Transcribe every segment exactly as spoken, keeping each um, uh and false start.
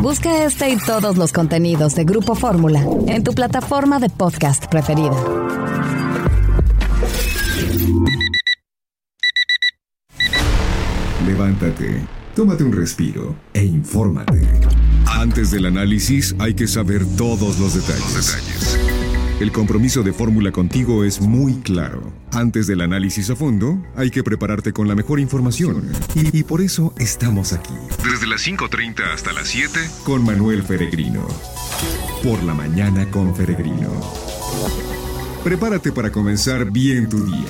Busca este y todos los contenidos de Grupo Fórmula en tu plataforma de podcast preferida. Levántate, tómate un respiro e infórmate. Antes del análisis hay que saber todos los detalles. Los detalles. El compromiso de Fórmula contigo es muy claro. Antes del análisis a fondo, hay que prepararte con la mejor información. Y, y por eso estamos aquí. Desde las cinco treinta hasta las siete, con Manuel Feregrino. Por la mañana con Feregrino. Prepárate para comenzar bien tu día.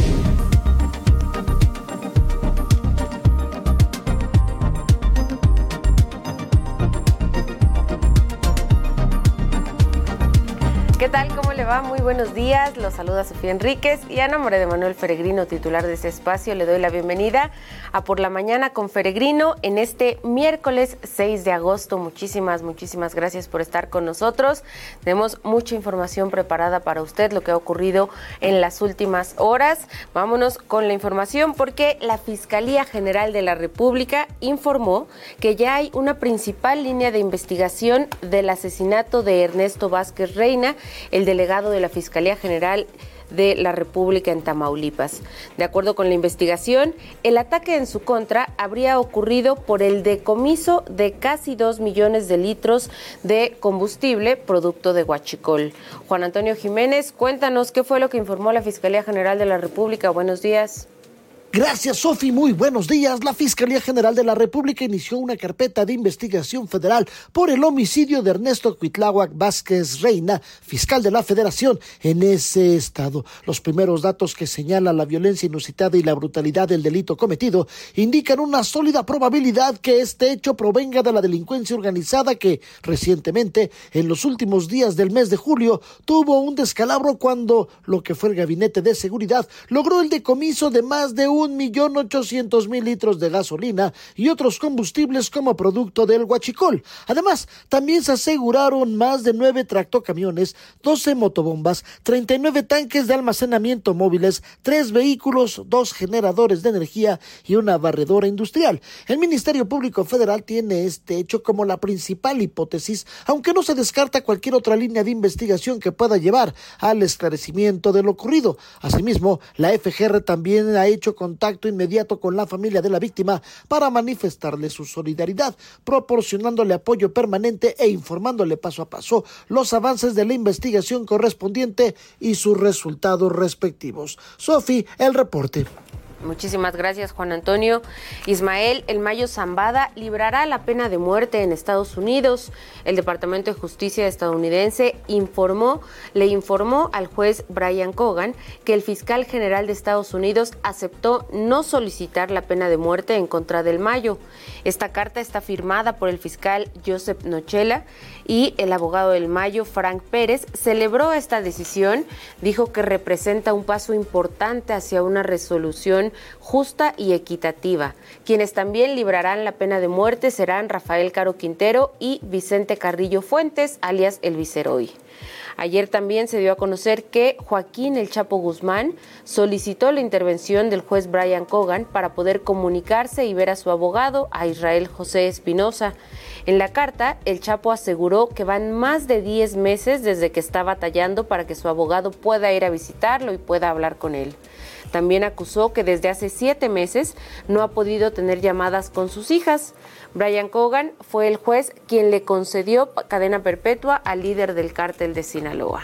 ¿Qué tal? ¿Cómo le va? Muy buenos días. Los saluda Sofía Enríquez y a nombre de Manuel Feregrino, titular de este espacio, le doy la bienvenida a Por la Mañana con Feregrino en este miércoles seis de agosto. Muchísimas, muchísimas gracias por estar con nosotros. Tenemos mucha información preparada para usted, lo que ha ocurrido en las últimas horas. Vámonos con la información porque la Fiscalía General de la República informó que ya hay una principal línea de investigación del asesinato de Ernesto Vázquez Reina, el delegado de la Fiscalía General de la República en Tamaulipas. De acuerdo con la investigación, el ataque en su contra habría ocurrido por el decomiso de casi dos millones de litros de combustible producto de huachicol. Juan Antonio Jiménez, cuéntanos qué fue lo que informó la Fiscalía General de la República. Buenos días. Gracias, Sofi. Muy buenos días. La Fiscalía General de la República inició una carpeta de investigación federal por el homicidio de Ernesto Cuitláhuac Vázquez Reina, fiscal de la Federación en ese estado. Los primeros datos que señalan la violencia inusitada y la brutalidad del delito cometido indican una sólida probabilidad que este hecho provenga de la delincuencia organizada que recientemente, en los últimos días del mes de julio, tuvo un descalabro cuando lo que fue el Gabinete de Seguridad logró el decomiso de más de un un millón ochocientos mil litros de gasolina y otros combustibles como producto del huachicol. Además, también se aseguraron más de nueve tractocamiones, doce motobombas, treinta y nueve tanques de almacenamiento móviles, tres vehículos, dos generadores de energía y una barredora industrial. El Ministerio Público Federal tiene este hecho como la principal hipótesis, aunque no se descarta cualquier otra línea de investigación que pueda llevar al esclarecimiento de lo ocurrido. Asimismo, la F G R también ha hecho con contacto inmediato con la familia de la víctima para manifestarle su solidaridad, proporcionándole apoyo permanente e informándole paso a paso los avances de la investigación correspondiente y sus resultados respectivos. Sofi, el reporte. Muchísimas gracias, Juan Antonio. Ismael, el Mayo Zambada librará la pena de muerte en Estados Unidos. El Departamento de Justicia estadounidense informó, le informó al juez Brian Cogan que el fiscal general de Estados Unidos aceptó no solicitar la pena de muerte en contra del Mayo. Esta carta está firmada por el fiscal Joseph Nochella y el abogado del Mayo, Frank Pérez, celebró esta decisión. Dijo que representa un paso importante hacia una resolución justa y equitativa. Quienes también librarán la pena de muerte serán Rafael Caro Quintero y Vicente Carrillo Fuentes, alias El Viceroy. Ayer también se dio a conocer que Joaquín El Chapo Guzmán solicitó la intervención del juez Brian Cogan para poder comunicarse y ver a su abogado, a Israel José Espinosa. En la carta, El Chapo aseguró que van más de diez meses desde que está batallando para que su abogado pueda ir a visitarlo y pueda hablar con él. También acusó que desde hace siete meses no ha podido tener llamadas con sus hijas. Brian Cogan fue el juez quien le concedió cadena perpetua al líder del cártel de Sinaloa.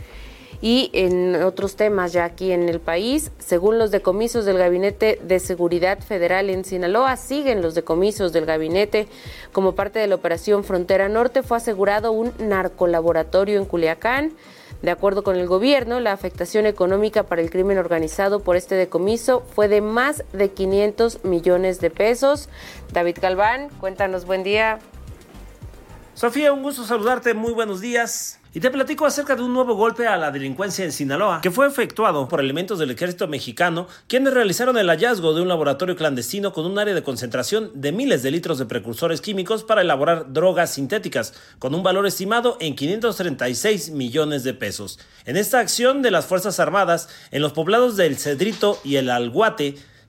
Y en otros temas ya aquí en el país, según los decomisos del Gabinete de Seguridad Federal en Sinaloa, siguen los decomisos del gabinete. Como parte de la Operación Frontera Norte fue asegurado un narcolaboratorio en Culiacán. De acuerdo con el gobierno, la afectación económica para el crimen organizado por este decomiso fue de más de quinientos millones de pesos. David Galván, cuéntanos, buen día. Sofía, un gusto saludarte, muy buenos días. Y te platico acerca de un nuevo golpe a la delincuencia en Sinaloa, que fue efectuado por elementos del ejército mexicano, quienes realizaron el hallazgo de un laboratorio clandestino con un área de concentración de miles de litros de precursores químicos para elaborar drogas sintéticas, con un valor estimado en quinientos treinta y seis millones de pesos. En esta acción de las Fuerzas Armadas, en los poblados de El Cedrito y El Alguate,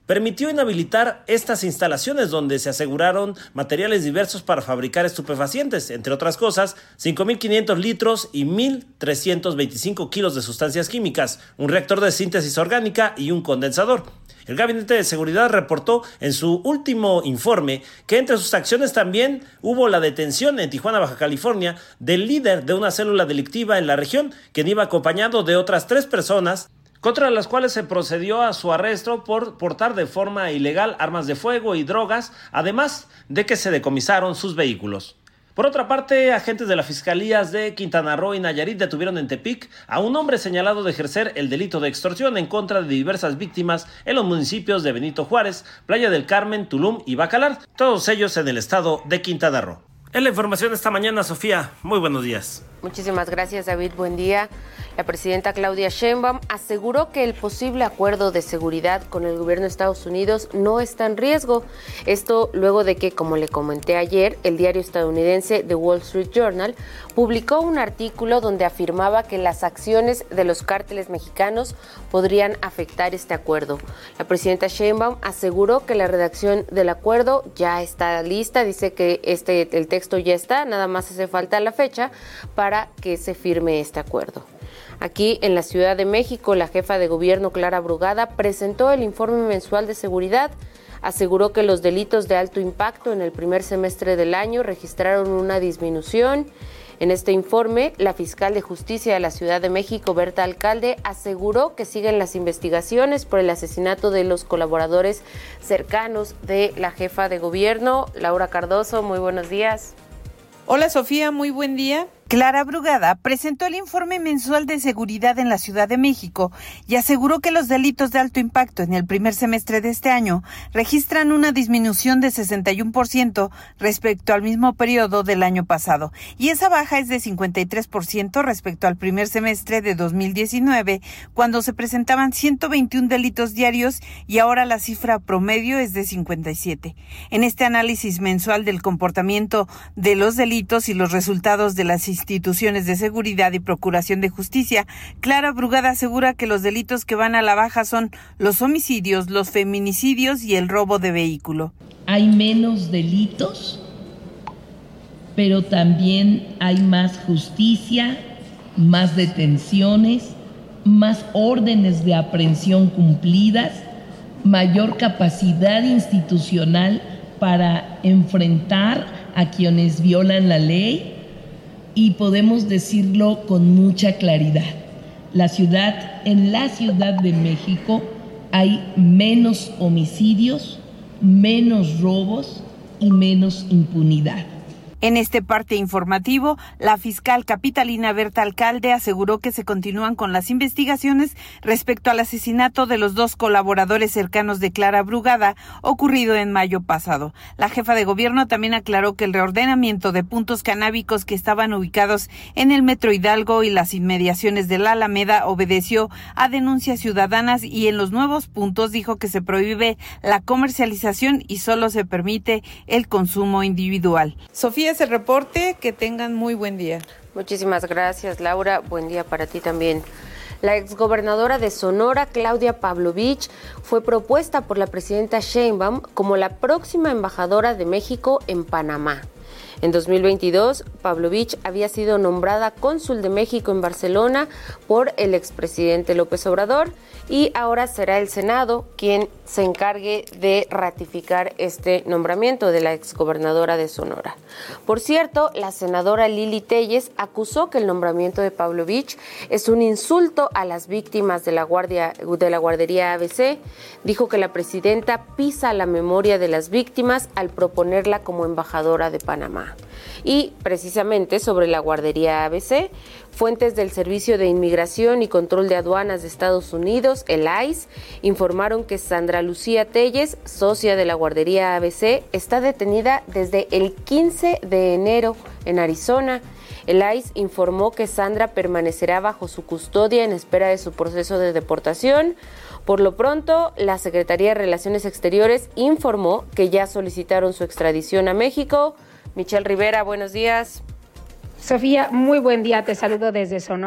permitió inhabilitar estas instalaciones donde se aseguraron materiales diversos para fabricar estupefacientes, entre otras cosas, cinco mil quinientos litros y mil trescientos veinticinco kilos de sustancias químicas, un reactor de síntesis orgánica y un condensador. El Gabinete de Seguridad reportó en su último informe que entre sus acciones también hubo la detención en Tijuana, Baja California, del líder de una célula delictiva en la región, quien iba acompañado de otras tres personas, contra las cuales se procedió a su arresto por portar de forma ilegal armas de fuego y drogas, además de que se decomisaron sus vehículos. Por otra parte, agentes de las fiscalías de Quintana Roo y Nayarit detuvieron en Tepic a un hombre señalado de ejercer el delito de extorsión en contra de diversas víctimas en los municipios de Benito Juárez, Playa del Carmen, Tulum y Bacalar, todos ellos en el estado de Quintana Roo. Es la información esta mañana, Sofía. Muy buenos días. Muchísimas gracias, David. Buen día. La presidenta Claudia Sheinbaum aseguró que el posible acuerdo de seguridad con el gobierno de Estados Unidos no está en riesgo. Esto luego de que, como le comenté ayer, el diario estadounidense The Wall Street Journal publicó un artículo donde afirmaba que las acciones de los cárteles mexicanos podrían afectar este acuerdo. La presidenta Sheinbaum aseguró que la redacción del acuerdo ya está lista, dice que este el texto ya está, nada más hace falta la fecha para que se firme este acuerdo. Aquí en la Ciudad de México, la jefa de gobierno Clara Brugada presentó el informe mensual de seguridad. Aseguró que los delitos de alto impacto en el primer semestre del año registraron una disminución. En este informe, la fiscal de Justicia de la Ciudad de México, Berta Alcalde, aseguró que siguen las investigaciones por el asesinato de los colaboradores cercanos de la jefa de gobierno. Laura Cardoso, muy buenos días. Hola Sofía, muy buen día. Clara Brugada presentó el informe mensual de seguridad en la Ciudad de México y aseguró que los delitos de alto impacto en el primer semestre de este año registran una disminución de sesenta y uno por ciento respecto al mismo periodo del año pasado, y esa baja es de cincuenta y tres por ciento respecto al primer semestre de dos mil diecinueve, cuando se presentaban ciento veintiún delitos diarios y ahora la cifra promedio es de cincuenta y siete. En este análisis mensual del comportamiento de los delitos y los resultados de las instituciones de seguridad y procuración de justicia, Clara Brugada asegura que los delitos que van a la baja son los homicidios, los feminicidios y el robo de vehículo. Hay menos delitos, pero también hay más justicia, más detenciones, más órdenes de aprehensión cumplidas, mayor capacidad institucional para enfrentar a quienes violan la ley. Y podemos decirlo con mucha claridad, la ciudad, en la Ciudad de México hay menos homicidios, menos robos y menos impunidad. En este parte informativo, la fiscal capitalina Berta Alcalde aseguró que se continúan con las investigaciones respecto al asesinato de los dos colaboradores cercanos de Clara Brugada, ocurrido en mayo pasado. La jefa de gobierno también aclaró que el reordenamiento de puntos canábicos que estaban ubicados en el Metro Hidalgo y las inmediaciones de la Alameda obedeció a denuncias ciudadanas, y en los nuevos puntos dijo que se prohíbe la comercialización y solo se permite el consumo individual. Sofía, ese reporte, que tengan muy buen día. Muchísimas gracias, Laura. Buen día para ti también. La exgobernadora de Sonora, Claudia Pavlovich, fue propuesta por la presidenta Sheinbaum como la próxima embajadora de México en Panamá. En dos mil veintidós, Pavlovich había sido nombrada cónsul de México en Barcelona por el expresidente López Obrador, y ahora será el Senado quien se encargue de ratificar este nombramiento de la exgobernadora de Sonora. Por cierto, la senadora Lili Téllez acusó que el nombramiento de Pavlovich es un insulto a las víctimas de la, guardia, de la guardería A B C. Dijo que la presidenta pisa la memoria de las víctimas al proponerla como embajadora de Panamá. Y precisamente sobre la guardería A B C, fuentes del Servicio de Inmigración y Control de Aduanas de Estados Unidos, el I C E, informaron que Sandra Lucía Téllez, socia de la guardería A B C, está detenida desde el quince de enero en Arizona. El I C E informó que Sandra permanecerá bajo su custodia en espera de su proceso de deportación. Por lo pronto, la Secretaría de Relaciones Exteriores informó que ya solicitaron su extradición a México. Michelle Rivera, buenos días. Sofía, muy buen día, te saludo desde Sonora.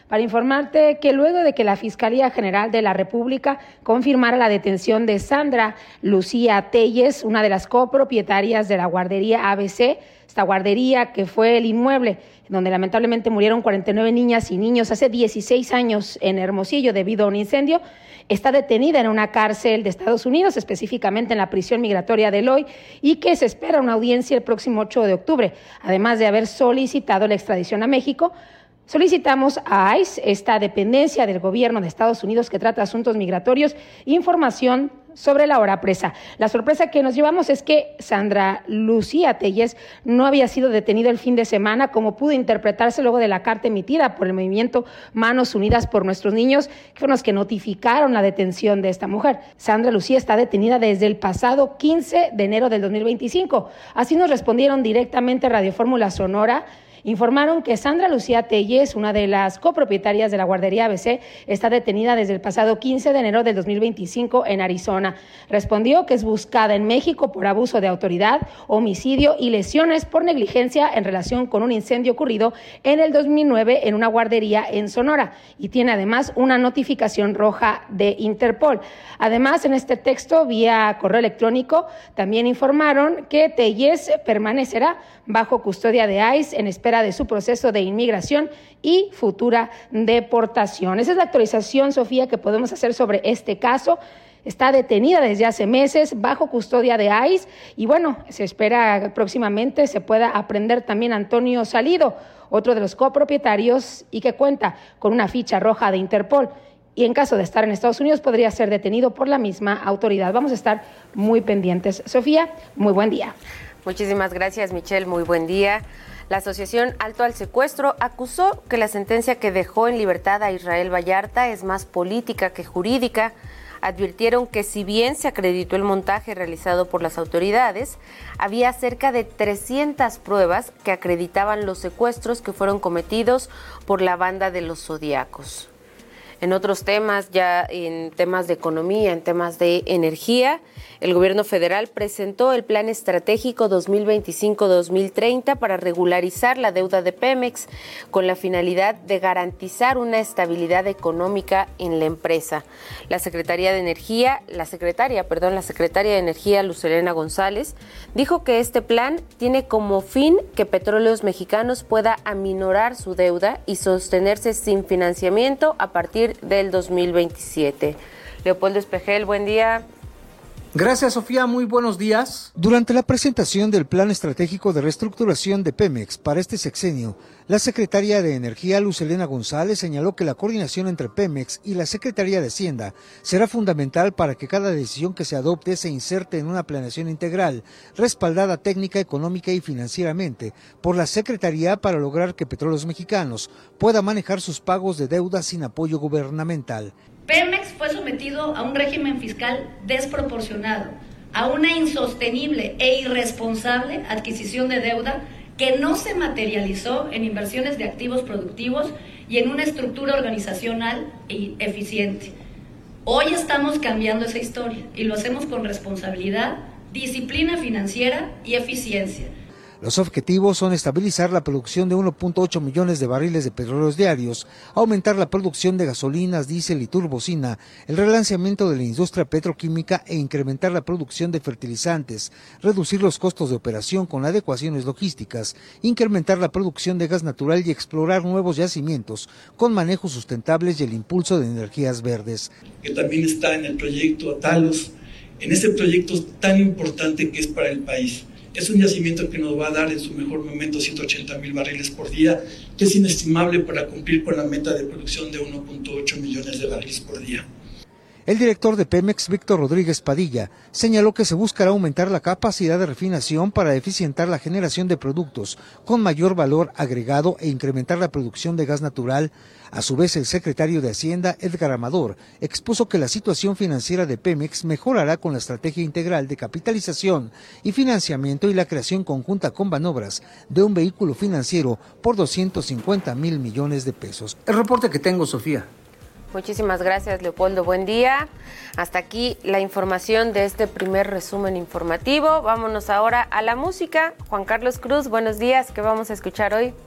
para informarte que luego de que la Fiscalía General de la República confirmara la detención de Sandra Lucía Telles, una de las copropietarias de la guardería A B C, esta guardería que fue el inmueble donde lamentablemente murieron cuarenta y nueve niñas y niños hace dieciséis años en Hermosillo debido a un incendio, está detenida en una cárcel de Estados Unidos, específicamente en la prisión migratoria de Eloy, y que se espera una audiencia el próximo ocho de octubre. Además de haber solicitado la extradición a México, solicitamos a I C E, esta dependencia del gobierno de Estados Unidos que trata asuntos migratorios, información sobre la hora presa. La sorpresa que nos llevamos es que Sandra Lucía Telles no había sido detenida el fin de semana, como pudo interpretarse luego de la carta emitida por el movimiento Manos Unidas por Nuestros Niños, que fueron los que notificaron la detención de esta mujer. Sandra Lucía está detenida desde el pasado quince de enero del dos mil veinticinco. Así nos respondieron directamente Radio Fórmula Sonora. Informaron que Sandra Lucía Telles, una de las copropietarias de la guardería A B C, está detenida desde el pasado quince de enero del dos mil veinticinco en Arizona. Respondió que es buscada en México por abuso de autoridad, homicidio y lesiones por negligencia en relación con un incendio ocurrido en el dos mil nueve en una guardería en Sonora, y tiene además una notificación roja de Interpol. Además, en este texto, vía correo electrónico, también informaron que Telles permanecerá bajo custodia de I C E en espera de su proceso de inmigración y futura deportación. Esa es la actualización, Sofía, que podemos hacer sobre este caso. Está detenida desde hace meses bajo custodia de I C E y bueno, se espera que próximamente se pueda aprender también Antonio Salido, otro de los copropietarios y que cuenta con una ficha roja de Interpol. Y en caso de estar en Estados Unidos podría ser detenido por la misma autoridad. Vamos a estar muy pendientes. Sofía, muy buen día. Muchísimas gracias, Michelle. Muy buen día. La Asociación Alto al Secuestro acusó que la sentencia que dejó en libertad a Israel Vallarta es más política que jurídica. Advirtieron que si bien se acreditó el montaje realizado por las autoridades, había cerca de trescientas pruebas que acreditaban los secuestros que fueron cometidos por la banda de los Zodiacos. En otros temas, ya en temas de economía, en temas de energía, el gobierno federal presentó el Plan Estratégico dos mil veinticinco a dos mil treinta para regularizar la deuda de Pemex con la finalidad de garantizar una estabilidad económica en la empresa. La Secretaría de Energía, la secretaria, perdón, la secretaria de Energía, Luz Helena González, dijo que este plan tiene como fin que Petróleos Mexicanos pueda aminorar su deuda y sostenerse sin financiamiento a partir del dos mil veintisiete. Leopoldo Espejel, buen día. Gracias, Sofía. Muy buenos días. Durante la presentación del Plan Estratégico de Reestructuración de Pemex para este sexenio, la secretaria de Energía, Luz Helena González, señaló que la coordinación entre Pemex y la Secretaría de Hacienda será fundamental para que cada decisión que se adopte se inserte en una planeación integral, respaldada técnica, económica y financieramente por la Secretaría para lograr que Petróleos Mexicanos pueda manejar sus pagos de deuda sin apoyo gubernamental. Pemex fue sometido a un régimen fiscal desproporcionado, a una insostenible e irresponsable adquisición de deuda que no se materializó en inversiones de activos productivos y en una estructura organizacional eficiente. Hoy estamos cambiando esa historia y lo hacemos con responsabilidad, disciplina financiera y eficiencia. Los objetivos son estabilizar la producción de uno punto ocho millones de barriles de petróleos diarios, aumentar la producción de gasolinas, diésel y turbocina, el relanzamiento de la industria petroquímica e incrementar la producción de fertilizantes, reducir los costos de operación con adecuaciones logísticas, incrementar la producción de gas natural y explorar nuevos yacimientos con manejos sustentables y el impulso de energías verdes. Que también está en el proyecto Talos, en ese proyecto tan importante que es para el país. Es un yacimiento que nos va a dar en su mejor momento ciento ochenta mil barriles por día, que es inestimable para cumplir con la meta de producción de uno punto ocho millones de barriles por día. El director de Pemex, Víctor Rodríguez Padilla, señaló que se buscará aumentar la capacidad de refinación para eficientar la generación de productos con mayor valor agregado e incrementar la producción de gas natural. A su vez, el secretario de Hacienda, Edgar Amador, expuso que la situación financiera de Pemex mejorará con la estrategia integral de capitalización y financiamiento y la creación conjunta con Banobras de un vehículo financiero por doscientos cincuenta mil millones de pesos. El reporte que tengo, Sofía. Muchísimas gracias, Leopoldo. Buen día. Hasta aquí la información de este primer resumen informativo. Vámonos ahora a la música. Juan Carlos Cruz, buenos días. ¿Qué vamos a escuchar hoy?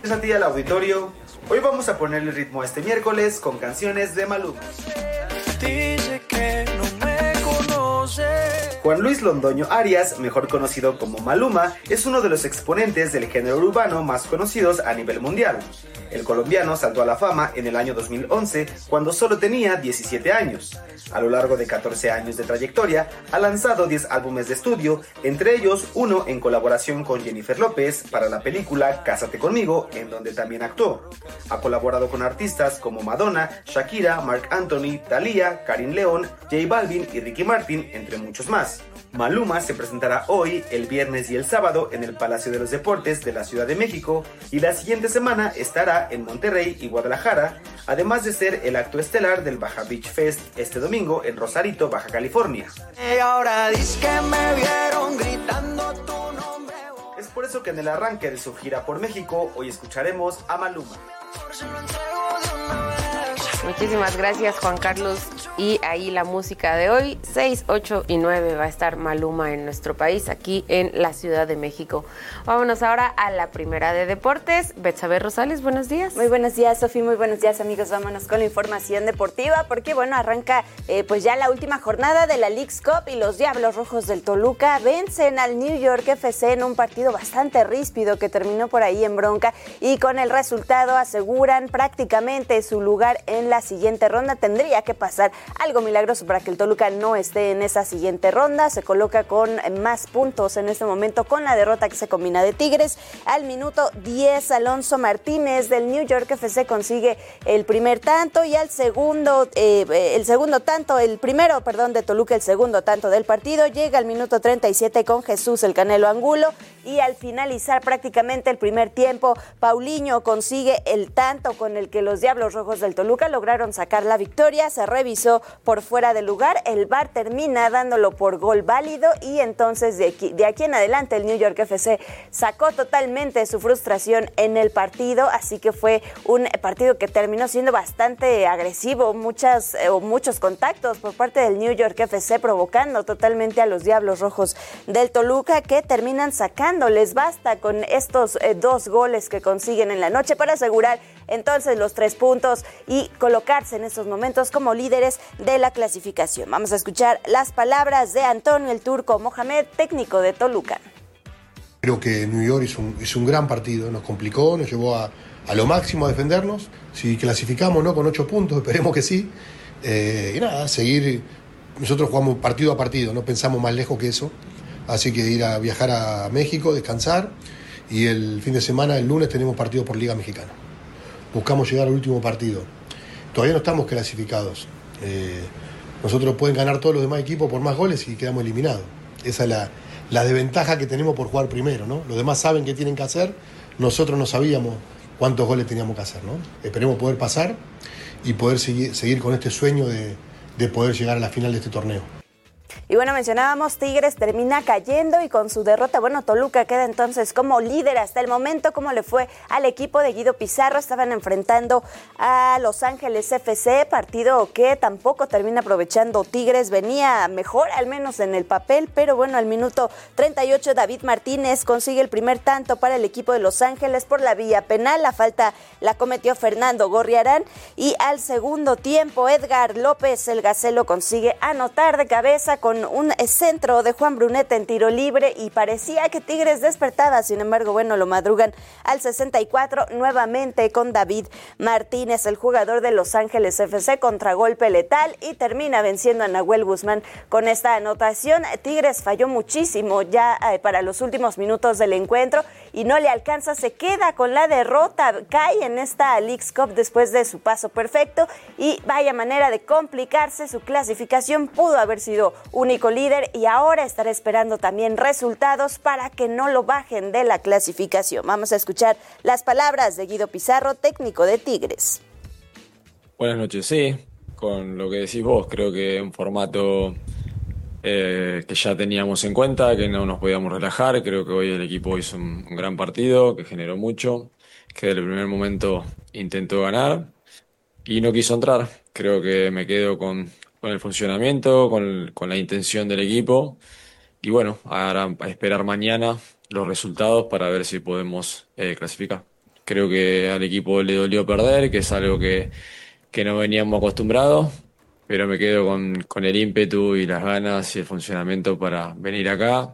Es a ti al auditorio. Hoy vamos a ponerle ritmo a este miércoles con canciones de Maluma. Dice que no me conoce. Juan Luis Londoño Arias, mejor conocido como Maluma, es uno de los exponentes del género urbano más conocidos a nivel mundial. El colombiano saltó a la fama en el año dos mil once, cuando solo tenía diecisiete años. A lo largo de catorce años de trayectoria, ha lanzado diez álbumes de estudio, entre ellos uno en colaboración con Jennifer López para la película Cásate Conmigo, en donde también actuó. Ha colaborado con artistas como Madonna, Shakira, Marc Anthony, Thalía, Karin León, J Balvin y Ricky Martin, entre muchos más. Maluma se presentará hoy, el viernes y el sábado en el Palacio de los Deportes de la Ciudad de México y la siguiente semana estará en Monterrey y Guadalajara, además de ser el acto estelar del Baja Beach Fest este domingo en Rosarito, Baja California. Y ahora dice que me vieron gritando tu nombre. Es por eso que en el arranque de su gira por México hoy escucharemos a Maluma. Muchísimas gracias, Juan Carlos. Y ahí la música de hoy, seis, ocho y nueve va a estar Maluma en nuestro país, aquí en la Ciudad de México. Vámonos ahora a la primera de deportes. Betsabe Rosales, buenos días. Muy buenos días, Sofi, muy buenos días, amigos. Vámonos con la información deportiva, porque bueno, arranca eh, pues ya la última jornada de la Leagues Cup y los Diablos Rojos del Toluca vencen al New York F C en un partido bastante ríspido que terminó por ahí en bronca, y con el resultado aseguran prácticamente su lugar en la siguiente ronda. Tendría que pasar algo milagroso para que el Toluca no esté en esa siguiente ronda. Se coloca con más puntos en este momento con la derrota que se combina de Tigres. Al minuto diez, Alonso Martínez del New York F C consigue el primer tanto, y al segundo, eh, el segundo tanto, el primero, perdón, de Toluca, el segundo tanto del partido, llega al minuto treinta y siete con Jesús el Canelo Angulo, y al finalizar prácticamente el primer tiempo, Paulinho consigue el tanto con el que los Diablos Rojos del Toluca lograron sacar la victoria. Se revisó por fuera de lugar, el V A R termina dándolo por gol válido, y entonces de aquí, de aquí en adelante el New York F C sacó totalmente su frustración en el partido, así que fue un partido que terminó siendo bastante agresivo, muchas eh, o muchos contactos por parte del New York F C, provocando totalmente a los Diablos Rojos del Toluca, que terminan sacando. Les basta con estos eh, dos goles que consiguen en la noche para asegurar entonces los tres puntos y colocarse en estos momentos como líderes de la clasificación. Vamos a escuchar las palabras de Antonio el Turco Mohamed, técnico de Toluca. Creo que New York hizo un, hizo un gran partido, nos complicó, nos llevó a, a lo máximo a defendernos. Si clasificamos, ¿no?, con ocho puntos, esperemos que sí. Eh, y nada, seguir, nosotros jugamos partido a partido, no pensamos más lejos que eso. Así que ir a viajar a México, descansar, y el fin de semana, el lunes, tenemos partido por Liga Mexicana. Buscamos llegar al último partido. Todavía no estamos clasificados. Eh, nosotros pueden ganar todos los demás equipos por más goles y quedamos eliminados. Esa es la, la desventaja que tenemos por jugar primero, ¿no? Los demás saben qué tienen que hacer, nosotros no sabíamos cuántos goles teníamos que hacer, ¿no? Esperemos poder pasar y poder seguir, seguir con este sueño de, de poder llegar a la final de este torneo. Y bueno, mencionábamos, Tigres termina cayendo, y con su derrota, bueno, Toluca queda entonces como líder hasta el momento. ¿Cómo le fue al equipo de Guido Pizarro? Estaban enfrentando a Los Ángeles F C, partido que tampoco termina aprovechando Tigres. Venía mejor, al menos en el papel, pero bueno, al minuto treinta y ocho, David Martínez consigue el primer tanto para el equipo de Los Ángeles por la vía penal. La falta la cometió Fernando Gorriarán, y al segundo tiempo, Edgar López, el Gacelo, consigue anotar de cabeza con un centro de Juan Bruneta en tiro libre, y parecía que Tigres despertaba. Sin embargo, bueno, lo madrugan al sesenta y cuatro nuevamente con David Martínez, el jugador de Los Ángeles F C, contragolpe letal, y termina venciendo a Nahuel Guzmán con esta anotación. Tigres falló muchísimo ya eh, para los últimos minutos del encuentro y no le alcanza, se queda con la derrota, cae en esta Leagues Cup después de su paso perfecto, y vaya manera de complicarse su clasificación. Pudo haber sido único líder, y ahora estará esperando también resultados para que no lo bajen de la clasificación. Vamos a escuchar las palabras de Guido Pizarro, técnico de Tigres. Buenas noches, sí, con lo que decís vos, creo que un formato eh, que ya teníamos en cuenta, que no nos podíamos relajar. Creo que hoy el equipo hizo un, un gran partido, que generó mucho, que desde el primer momento intentó ganar y no quiso entrar. Creo que me quedo con, con el funcionamiento, con, con la intención del equipo, y bueno, ahora a esperar mañana los resultados para ver si podemos eh, clasificar. creo que al equipo le dolió perder, que es algo que, que no veníamos acostumbrados, pero me quedo con, con el ímpetu y las ganas y el funcionamiento para venir acá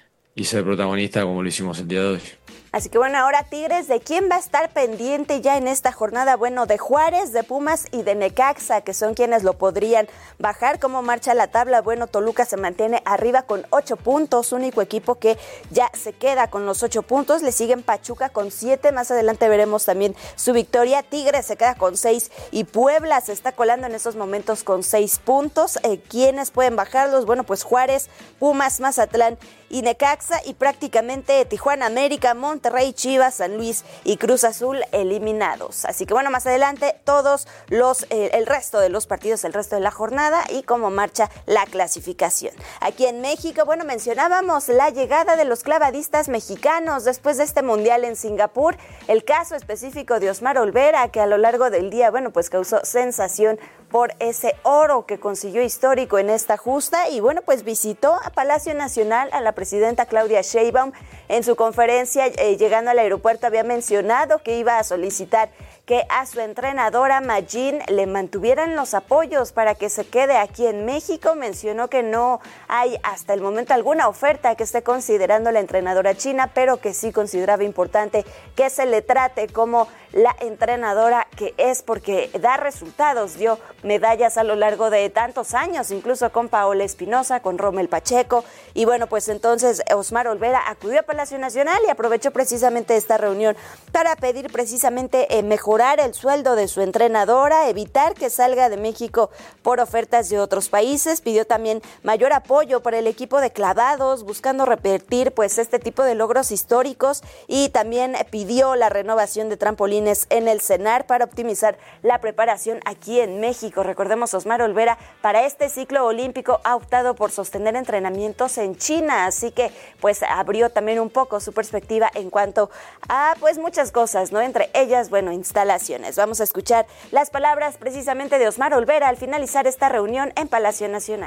y ser protagonista como lo hicimos el día de hoy. Así que bueno, ahora Tigres, ¿de quién va a estar pendiente ya en esta jornada? Bueno, de Juárez, de Pumas y de Necaxa, que son quienes lo podrían bajar. ¿Cómo marcha la tabla? Bueno, Toluca se mantiene arriba con ocho puntos, único equipo que ya se queda con los ocho puntos. Le siguen Pachuca con siete, más adelante veremos también su victoria. Tigres se queda con seis y Puebla se está colando en estos momentos con seis puntos. Eh, ¿Quiénes pueden bajarlos? Bueno, pues Juárez, Pumas, Mazatlán y Necaxa, y prácticamente Tijuana, América, Monterrey, Chivas, San Luis y Cruz Azul eliminados. Así que bueno, más adelante todos los, eh, el resto de los partidos, el resto de la jornada y cómo marcha la clasificación. Aquí en México, bueno, mencionábamos la llegada de los clavadistas mexicanos después de este mundial en Singapur. El caso específico de Osmar Olvera, que a lo largo del día, bueno, pues causó sensación por ese oro que consiguió histórico en esta justa, y bueno, pues visitó a Palacio Nacional a la presidenta Claudia Sheinbaum. En su conferencia, eh, llegando al aeropuerto, había mencionado que iba a solicitar que a su entrenadora Magin le mantuvieran los apoyos para que se quede aquí en México. Mencionó que no hay hasta el momento alguna oferta que esté considerando la entrenadora china, pero que sí consideraba importante que se le trate como la entrenadora que es, porque da resultados, dio medallas a lo largo de tantos años, incluso con Paola Espinosa, con Rommel Pacheco, y bueno, pues entonces Osmar Olvera acudió a Palacio Nacional y aprovechó precisamente esta reunión para pedir precisamente eh, mejorar el sueldo de su entrenadora, evitar que salga de México por ofertas de otros países. Pidió también mayor apoyo para el equipo de clavados, buscando repetir pues este tipo de logros históricos, y también pidió la renovación de trampolines en el CENAR para optimizar la preparación aquí en México. Recordemos, Osmar Olvera para este ciclo olímpico ha optado por sostener entrenamientos en China, así que pues abrió también un poco su perspectiva en cuanto a pues muchas cosas, ¿no? Entre ellas, bueno, instalaciones. Vamos a escuchar las palabras precisamente de Osmar Olvera al finalizar esta reunión en Palacio Nacional.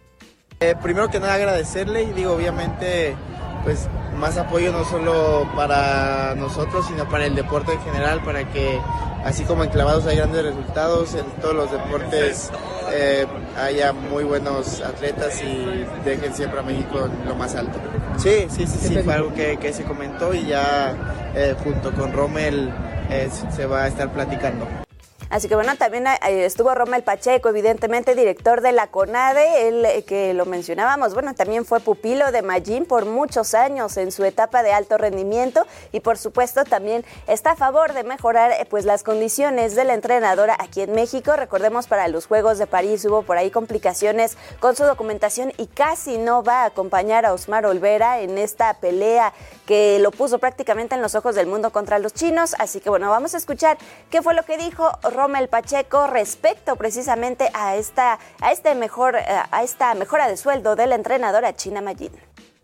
Eh, primero que nada agradecerle, y digo, obviamente, pues más apoyo no solo para nosotros, sino para el deporte en general, para que así como en clavados hay grandes resultados, en todos los deportes eh, haya muy buenos atletas y dejen siempre a México en lo más alto. Sí, sí, sí, sí, fue algo que, que se comentó, y ya eh, junto con Rommel eh, se va a estar platicando. Así que bueno, también estuvo Rommel Pacheco, evidentemente director de la CONADE, él que lo mencionábamos, bueno, también fue pupilo de Magin por muchos años en su etapa de alto rendimiento, y por supuesto también está a favor de mejorar pues las condiciones de la entrenadora aquí en México. Recordemos, para los Juegos de París hubo por ahí complicaciones con su documentación y casi no va a acompañar a Osmar Olvera en esta pelea que lo puso prácticamente en los ojos del mundo contra los chinos. Así que bueno, vamos a escuchar qué fue lo que dijo Rommel Pacheco respecto precisamente a esta, a este mejor, a esta mejora de sueldo de la entrenadora china Magin.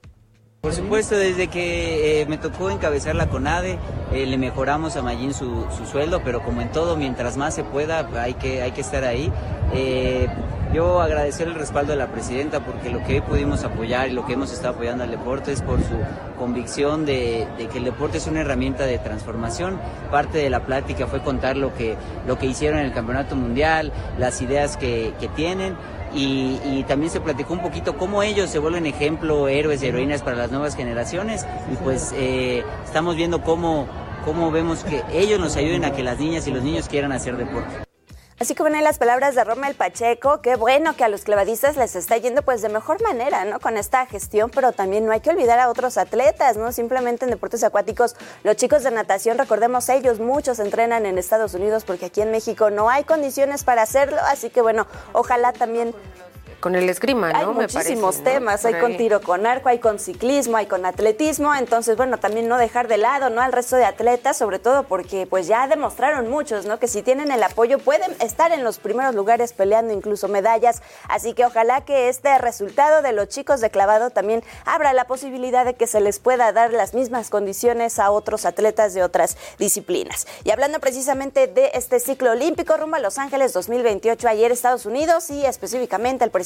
Por supuesto, desde que eh, me tocó encabezar la CONADE, eh, le mejoramos a Magin su, su sueldo, pero como en todo, mientras más se pueda, hay que, hay que estar ahí. Eh, yo agradecer el respaldo de la presidenta, porque lo que hoy pudimos apoyar y lo que hemos estado apoyando al deporte es por su convicción de, de que el deporte es una herramienta de transformación. Parte de la plática fue contar lo que, lo que hicieron en el Campeonato Mundial, las ideas que, que tienen. Y, y también se platicó un poquito cómo ellos se vuelven ejemplo, héroes y heroínas para las nuevas generaciones, y pues eh, estamos viendo cómo, cómo vemos que ellos nos ayuden a que las niñas y los niños quieran hacer deporte. Así que bueno, en las palabras de Rommel Pacheco, qué bueno que a los clavadistas les está yendo pues de mejor manera, ¿no? Con esta gestión, pero también no hay que olvidar a otros atletas, ¿no? Simplemente en deportes acuáticos, los chicos de natación, recordemos, ellos muchos entrenan en Estados Unidos porque aquí en México no hay condiciones para hacerlo, así que bueno, ojalá también... Con el esgrima, ¿no? Hay Me muchísimos parece, temas, ¿no? hay con tiro con arco, hay con ciclismo, hay con atletismo, entonces bueno, también no dejar de lado, ¿no? Al resto de atletas, sobre todo porque pues ya demostraron muchos, ¿no? Que si tienen el apoyo pueden estar en los primeros lugares peleando incluso medallas, así que ojalá que este resultado de los chicos de clavado también abra la posibilidad de que se les pueda dar las mismas condiciones a otros atletas de otras disciplinas. Y hablando precisamente de este ciclo olímpico rumbo a Los Ángeles dos mil veintiocho, ayer Estados Unidos y específicamente el presidente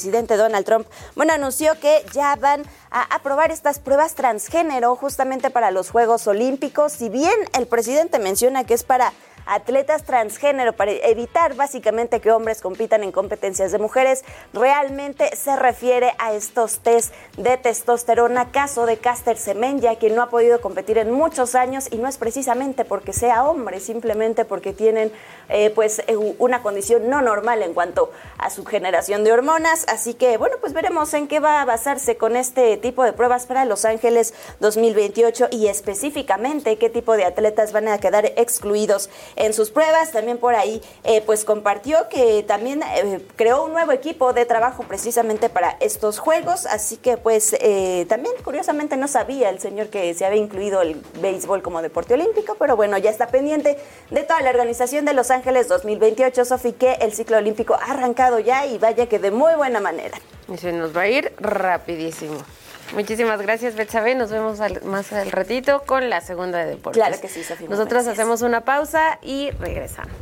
presidente Donald Trump, bueno, anunció que ya van a aprobar estas pruebas transgénero justamente para los Juegos Olímpicos. Si bien el presidente menciona que es para atletas transgénero, para evitar básicamente que hombres compitan en competencias de mujeres, realmente se refiere a estos test de testosterona, caso de Caster Semenya, quien no ha podido competir en muchos años, y no es precisamente porque sea hombre, simplemente porque tienen eh, pues una condición no normal en cuanto a su generación de hormonas. Así que bueno, pues veremos en qué va a basarse con este tipo de pruebas para Los Ángeles dos mil veintiocho y específicamente qué tipo de atletas van a quedar excluidos en sus pruebas. También por ahí eh, pues compartió que también eh, creó un nuevo equipo de trabajo precisamente para estos juegos, así que pues eh, también curiosamente no sabía el señor que se había incluido el béisbol como deporte olímpico, pero bueno, ya está pendiente de toda la organización de Los Ángeles dos mil veintiocho, Sofi, que el ciclo olímpico ha arrancado ya y vaya que de muy buena manera. Y se nos va a ir rapidísimo. Muchísimas gracias, Betsabe. Nos vemos al, más al ratito con la segunda de deportes. Claro que sí, Sofía. Nosotros hacemos una pausa y regresamos.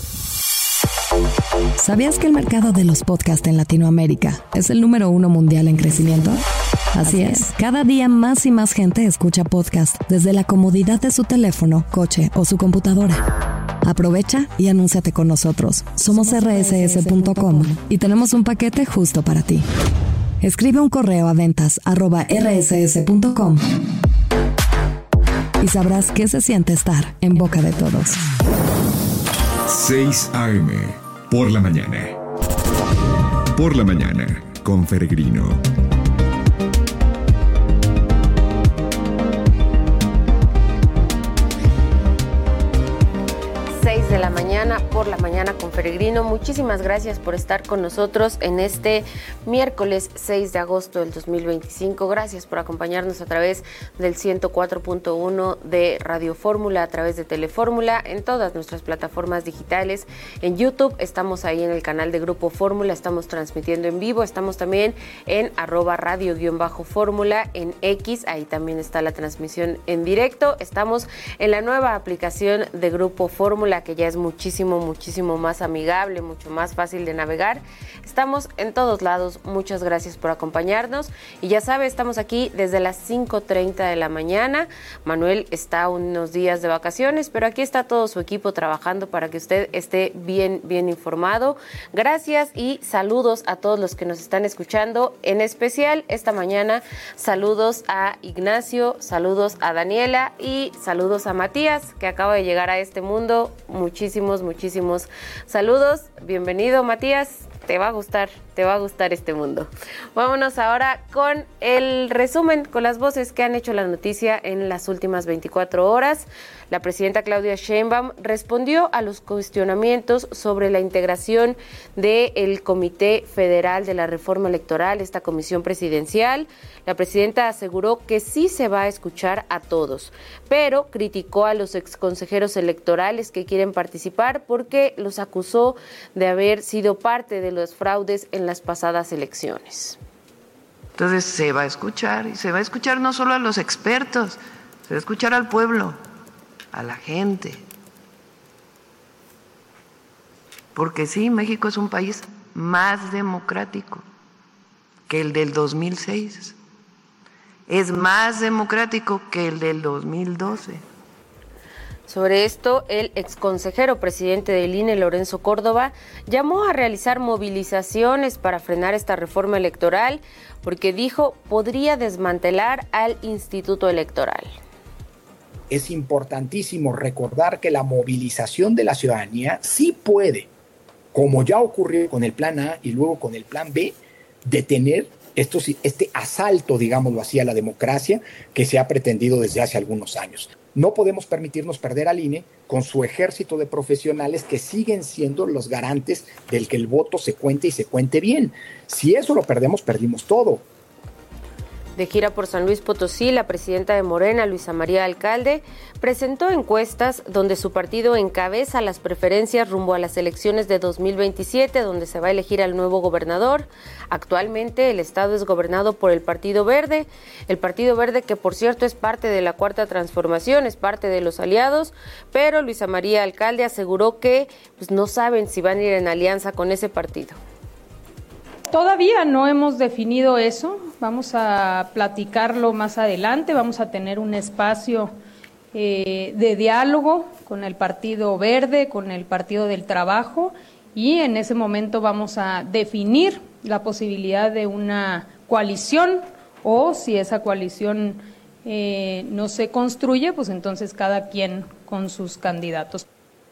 ¿Sabías que el mercado de los podcasts en Latinoamérica es el número uno mundial en crecimiento? Así es, cada día más y más gente escucha podcast desde la comodidad de su teléfono, coche o su computadora. Aprovecha y anúnciate con nosotros. Somos erre ese ese punto com y tenemos un paquete justo para ti. Escribe un correo a ventas arroba erre ese ese punto com y sabrás qué se siente estar en boca de todos. seis a eme, por la mañana. Por la mañana, con Peregrino. seis de la mañana, por la mañana con Peregrino. Muchísimas gracias por estar con nosotros en este miércoles seis de agosto del dos mil veinticinco. Gracias por acompañarnos a través del ciento cuatro punto uno de Radio Fórmula, a través de Telefórmula, en todas nuestras plataformas digitales. En YouTube estamos ahí en el canal de Grupo Fórmula, estamos transmitiendo en vivo, estamos también en arroba radio-fórmula, en X, ahí también está la transmisión en directo. Estamos en la nueva aplicación de Grupo Fórmula, que ya es muchísimo, muchísimo más amigable, mucho más fácil de navegar. Estamos en todos lados. Muchas gracias por acompañarnos. Y ya sabe, estamos aquí desde las cinco treinta de la mañana. Manuel está unos días de vacaciones, pero aquí está todo su equipo trabajando para que usted esté bien, bien informado. Gracias y saludos a todos los que nos están escuchando. En especial esta mañana, saludos a Ignacio, saludos a Daniela y saludos a Matías, que acaba de llegar a este mundo. Muchísimos, muchísimos saludos. Bienvenido, Matías. Te va a gustar, te va a gustar este mundo. Vámonos ahora con el resumen, con las voces que han hecho la noticia en las últimas veinticuatro horas. La presidenta Claudia Sheinbaum respondió a los cuestionamientos sobre la integración del Comité Federal de la Reforma Electoral, esta comisión presidencial. La presidenta aseguró que sí se va a escuchar a todos, pero criticó a los exconsejeros electorales que quieren participar porque los acusó de haber sido parte de los fraudes en las pasadas elecciones. Entonces se va a escuchar, y se va a escuchar no solo a los expertos, se va a escuchar al pueblo, a la gente. Porque sí, México es un país más democrático que el del dos mil seis. Es más democrático que el del dos mil doce. Sobre esto, el exconsejero presidente del I N E, Lorenzo Córdoba, llamó a realizar movilizaciones para frenar esta reforma electoral porque dijo podría desmantelar al Instituto Electoral. Es importantísimo recordar que la movilización de la ciudadanía sí puede, como ya ocurrió con el plan A y luego con el plan B, detener estos, este asalto, digámoslo así, a la democracia que se ha pretendido desde hace algunos años. No podemos permitirnos perder al I N E con su ejército de profesionales que siguen siendo los garantes del que el voto se cuente y se cuente bien. Si eso lo perdemos, perdimos todo. De gira por San Luis Potosí, la presidenta de Morena, Luisa María Alcalde, presentó encuestas donde su partido encabeza las preferencias rumbo a las elecciones de dos mil veintisiete, donde se va a elegir al nuevo gobernador. Actualmente el estado es gobernado por el Partido Verde, el Partido Verde que por cierto es parte de la Cuarta Transformación, es parte de los aliados, pero Luisa María Alcalde aseguró que pues, no saben si van a ir en alianza con ese partido. Todavía no hemos definido eso, vamos a platicarlo más adelante, vamos a tener un espacio eh, de diálogo con el Partido Verde, con el Partido del Trabajo, y en ese momento vamos a definir la posibilidad de una coalición, o si esa coalición eh, no se construye, pues entonces cada quien con sus candidatos.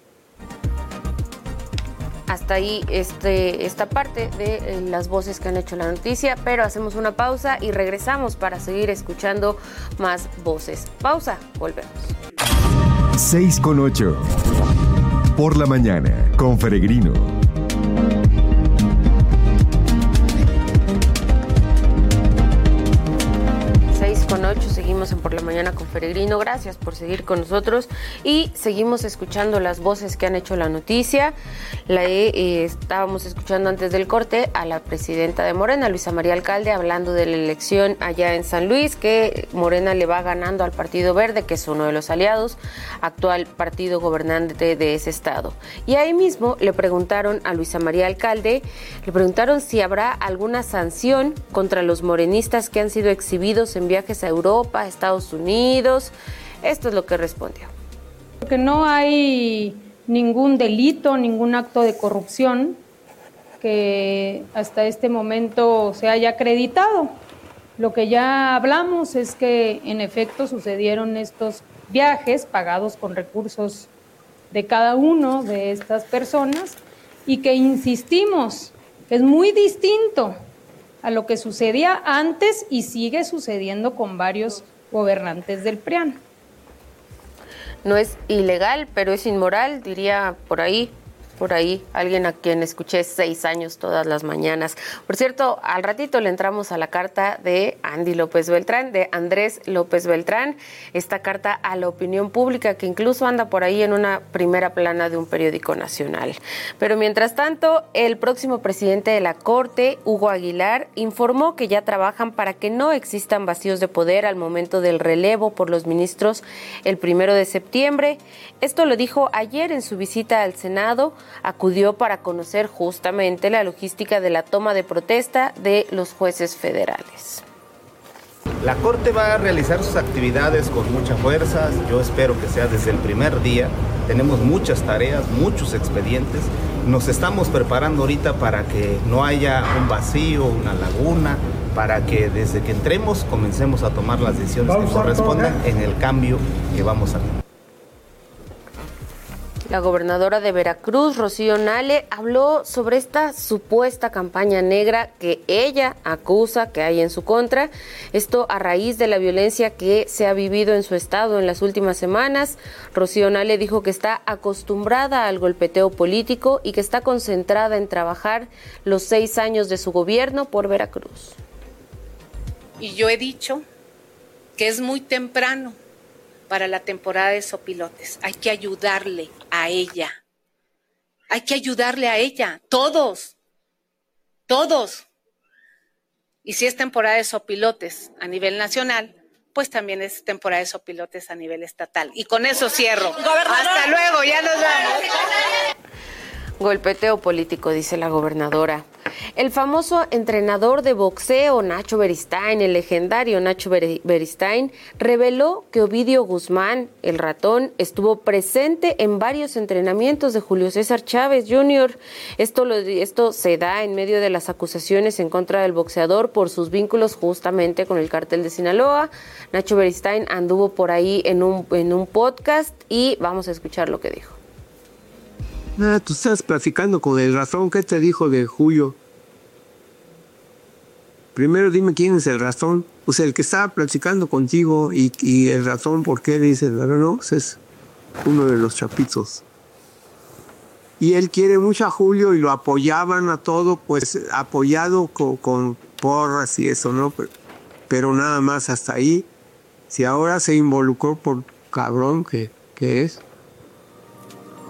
Hasta ahí este, esta parte de eh, las voces que han hecho la noticia, pero hacemos una pausa y regresamos para seguir escuchando más voces. Pausa, volvemos. seis con ocho. Por la mañana, con Peregrino. Con ocho, seguimos en Por la Mañana con Peregrino. Gracias por seguir con nosotros y seguimos escuchando las voces que han hecho la noticia. La eh, estábamos escuchando antes del corte a la presidenta de Morena, Luisa María Alcalde, hablando de la elección allá en San Luis, que Morena le va ganando al Partido Verde, que es uno de los aliados, actual partido gobernante de ese estado. Y ahí mismo le preguntaron a Luisa María Alcalde, le preguntaron si habrá alguna sanción contra los morenistas que han sido exhibidos en viajes a Europa, a Estados Unidos. Esto es lo que respondió. Porque no hay ningún delito, ningún acto de corrupción que hasta este momento se haya acreditado. Lo que ya hablamos es que en efecto sucedieron estos viajes pagados con recursos de cada uno de estas personas y que insistimos, que es muy distinto a lo que sucedía antes y sigue sucediendo con varios gobernantes del P R I A N. No es ilegal, pero es inmoral, diría por ahí, por ahí, alguien a quien escuché seis años todas las mañanas. Por cierto, al ratito le entramos a la carta de Andy López Beltrán, de Andrés López Beltrán, esta carta a la opinión pública que incluso anda por ahí en una primera plana de un periódico nacional. Pero mientras tanto, el próximo presidente de la Corte, Hugo Aguilar, informó que ya trabajan para que no existan vacíos de poder al momento del relevo por los ministros el primero de septiembre. Esto lo dijo ayer en su visita al Senado. Acudió para conocer justamente la logística de la toma de protesta de los jueces federales. La Corte va a realizar sus actividades con mucha fuerza, yo espero que sea desde el primer día. Tenemos muchas tareas, muchos expedientes. Nos estamos preparando ahorita para que no haya un vacío, una laguna, para que desde que entremos comencemos a tomar las decisiones que correspondan en el cambio que vamos a hacer. La gobernadora de Veracruz, Rocío Nale, habló sobre esta supuesta campaña negra que ella acusa que hay en su contra. Esto a raíz de la violencia que se ha vivido en su estado en las últimas semanas. Rocío Nale dijo que está acostumbrada al golpeteo político y que está concentrada en trabajar los seis años de su gobierno por Veracruz. Y yo he dicho que es muy temprano para la temporada de sopilotes. Hay que ayudarle a ella. Hay que ayudarle a ella. Todos. Todos. Y si es temporada de sopilotes a nivel nacional, pues también es temporada de sopilotes a nivel estatal. Y con eso cierro. Hasta luego, ya nos vamos. Golpeteo político, dice la gobernadora. El famoso entrenador de boxeo Nacho Beristain, el legendario Nacho Beristain, reveló que Ovidio Guzmán, el ratón, estuvo presente en varios entrenamientos de Julio César Chávez junior Esto, lo, esto se da en medio de las acusaciones en contra del boxeador por sus vínculos justamente con el cártel de Sinaloa. Nacho Beristain anduvo por ahí en un, en un podcast y vamos a escuchar lo que dijo. Ah, tú estás platicando con el ratón. ¿Qué te dijo de Julio? Primero dime quién es el ratón. Pues el que estaba platicando contigo y, y el ratón, ¿por qué dice? No, no, es uno de los chapitos. Y él quiere mucho a Julio y lo apoyaban a todo, pues apoyado con, con porras y eso, ¿no? Pero, pero nada más hasta ahí. Si ahora se involucró por cabrón que, que es.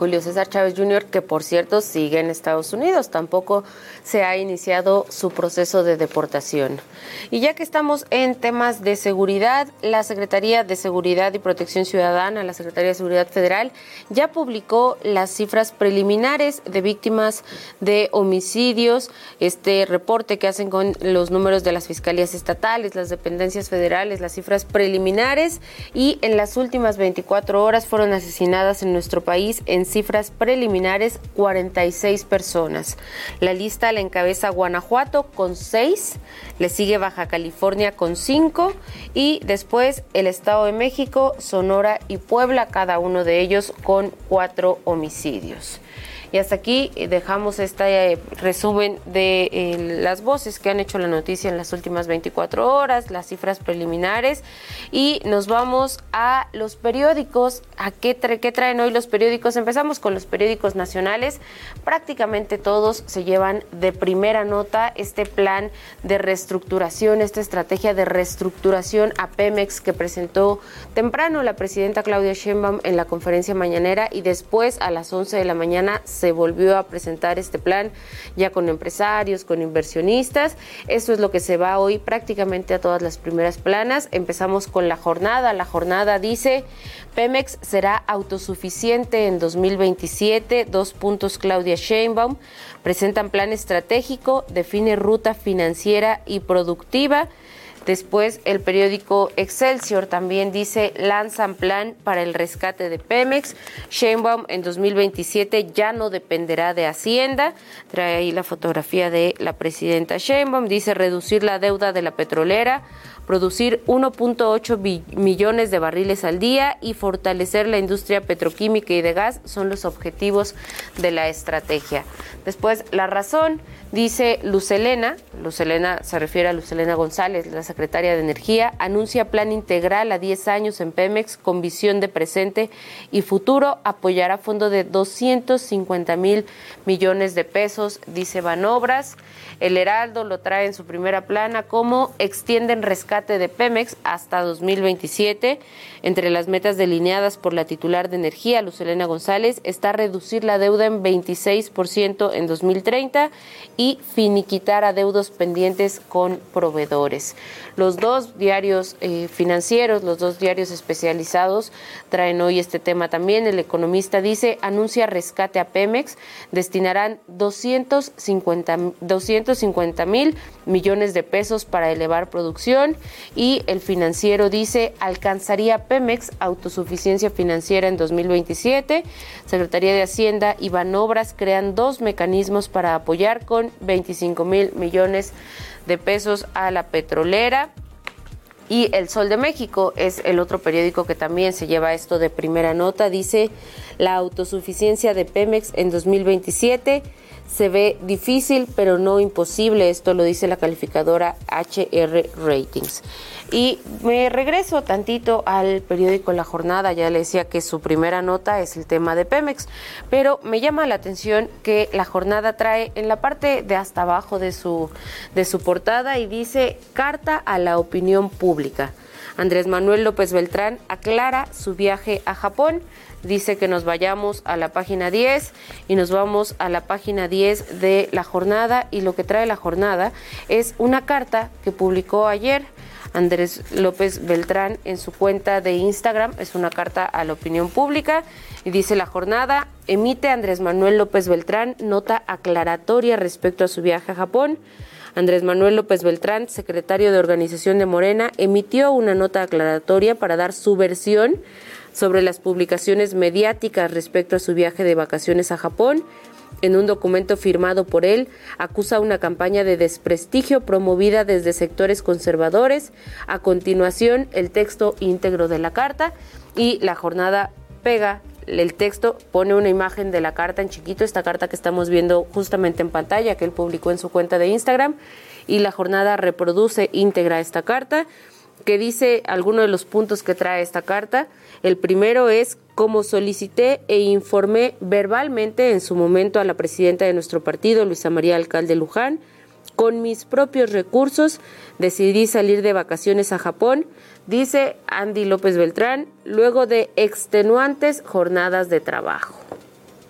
Julio César Chávez junior, que por cierto sigue en Estados Unidos. Tampoco se ha iniciado su proceso de deportación. Y ya que estamos en temas de seguridad, la Secretaría de Seguridad y Protección Ciudadana, la Secretaría de Seguridad Federal, ya publicó las cifras preliminares de víctimas de homicidios, este reporte que hacen con los números de las fiscalías estatales, las dependencias federales, las cifras preliminares, y en las últimas veinticuatro horas fueron asesinadas en nuestro país en cifras preliminares cuarenta y seis personas. La lista la encabeza Guanajuato con seis, le sigue Baja California con cinco y después el Estado de México, Sonora y Puebla, cada uno de ellos con cuatro homicidios. Y hasta aquí dejamos este resumen de eh, las voces que han hecho la noticia en las últimas veinticuatro horas, las cifras preliminares, y nos vamos a los periódicos. ¿A qué, tra- qué traen hoy los periódicos? Empezamos con los periódicos nacionales. Prácticamente todos se llevan de primera nota este plan de reestructuración, esta estrategia de reestructuración a Pemex que presentó temprano la presidenta Claudia Sheinbaum en la conferencia mañanera, y después a las once de la mañana se volvió a presentar este plan ya con empresarios, con inversionistas. Eso es lo que se va hoy prácticamente a todas las primeras planas. Empezamos con la jornada. La jornada dice: Pemex será autosuficiente en dos mil veintisiete. Dos puntos Claudia Sheinbaum. Presentan plan estratégico, define ruta financiera y productiva. Después el periódico Excelsior también dice: lanzan plan para el rescate de Pemex. Sheinbaum en dos mil veintisiete ya no dependerá de Hacienda. Trae ahí la fotografía de la presidenta Sheinbaum. Dice: reducir la deuda de la petrolera, producir uno punto ocho millones de barriles al día y fortalecer la industria petroquímica y de gas son los objetivos de la estrategia. Después La Razón dice: Luz Helena, Luz Helena se refiere a Luz Helena González, la secretaria de Energía, anuncia plan integral a diez años en Pemex con visión de presente y futuro, apoyará fondo de doscientos cincuenta mil millones de pesos, dice Banobras. El Heraldo lo trae en su primera plana como: extienden rescate de Pemex hasta dos mil veintisiete. Entre las metas delineadas por la titular de Energía, Luz Helena González, está reducir la deuda en veintiséis por ciento en dos mil treinta y finiquitar adeudos pendientes con proveedores. Los dos diarios eh, financieros, los dos diarios especializados traen hoy este tema también. El Economista dice: anuncia rescate a Pemex, destinarán doscientos cincuenta mil millones de pesos para elevar producción. Y el Financiero dice: alcanzaría Pemex autosuficiencia financiera en dos mil veintisiete. Secretaría de Hacienda y Banobras crean dos mecanismos para apoyar con veinticinco mil millones de pesos a la petrolera. Y El Sol de México es el otro periódico que también se lleva esto de primera nota. Dice: la autosuficiencia de Pemex en dos mil veintisiete se ve difícil, pero no imposible. Esto lo dice la calificadora H R Ratings. Y me regreso tantito al periódico La Jornada. Ya le decía que su primera nota es el tema de Pemex, pero me llama la atención que La Jornada trae en la parte de hasta abajo de su, de su portada y dice: carta a la opinión pública. Andrés Manuel López Beltrán aclara su viaje a Japón. Dice que nos vayamos a la página diez y nos vamos a la página diez de La Jornada, y lo que trae La Jornada es una carta que publicó ayer Andrés López Beltrán en su cuenta de Instagram. Es una carta a la opinión pública y dice La Jornada: emite Andrés Manuel López Beltrán nota aclaratoria respecto a su viaje a Japón. Andrés Manuel López Beltrán, secretario de Organización de Morena, emitió una nota aclaratoria para dar su versión sobre las publicaciones mediáticas respecto a su viaje de vacaciones a Japón. En un documento firmado por él, acusa una campaña de desprestigio promovida desde sectores conservadores. A continuación, el texto íntegro de la carta, y La Jornada pega el texto, pone una imagen de la carta en chiquito, esta carta que estamos viendo justamente en pantalla, que él publicó en su cuenta de Instagram, y La Jornada reproduce íntegra esta carta, que dice algunos de los puntos que trae esta carta. El primero es: como solicité e informé verbalmente en su momento a la presidenta de nuestro partido, Luisa María Alcalde Luján, con mis propios recursos decidí salir de vacaciones a Japón, dice Andy López Beltrán, luego de extenuantes jornadas de trabajo.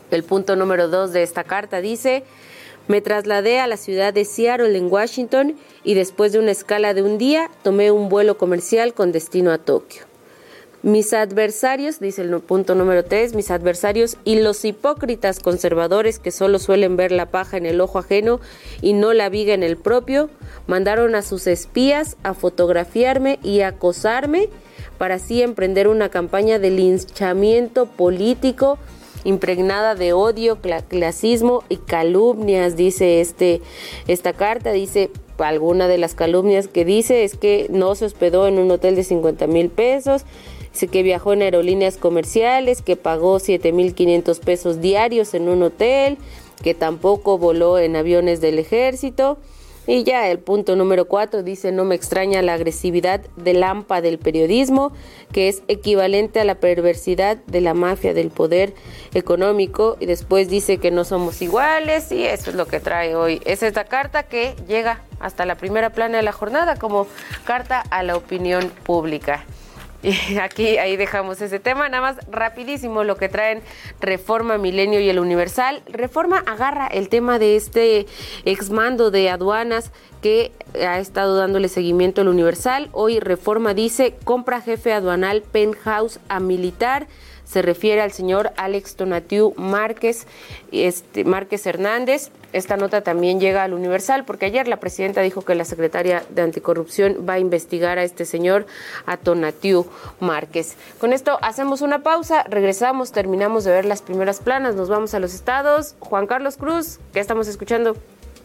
El punto número dos de esta carta dice: me trasladé a la ciudad de Seattle en Washington y después de una escala de un día tomé un vuelo comercial con destino a Tokio. Mis adversarios, dice el punto número tres, mis adversarios y los hipócritas conservadores que solo suelen ver la paja en el ojo ajeno y no la viga en el propio, mandaron a sus espías a fotografiarme y acosarme para así emprender una campaña de linchamiento político impregnada de odio, clasismo y calumnias, dice este esta carta. Dice, alguna de las calumnias que dice es que no se hospedó en un hotel de cincuenta mil pesos, dice que viajó en aerolíneas comerciales, que pagó siete mil quinientos pesos diarios en un hotel, que tampoco voló en aviones del ejército. Y ya el punto número cuatro dice: no me extraña la agresividad del hampa del periodismo, que es equivalente a la perversidad de la mafia del poder económico. Y después dice que no somos iguales, y eso es lo que trae hoy. Es esta carta que llega hasta la primera plana de la jornada como carta a la opinión pública. Y aquí, ahí dejamos ese tema. Nada más rapidísimo lo que traen Reforma, Milenio y El Universal. Reforma agarra el tema de este exmando de aduanas que ha estado dándole seguimiento al Universal. Hoy Reforma dice: compra jefe aduanal penthouse a militar. Se refiere al señor Alex Tonatiuh Márquez, este, Márquez Hernández. Esta nota también llega al Universal porque ayer la presidenta dijo que la secretaria de Anticorrupción va a investigar a este señor, a Tonatiuh Márquez. Con esto hacemos una pausa, regresamos, terminamos de ver las primeras planas, nos vamos a los estados. Juan Carlos Cruz, ¿qué estamos escuchando?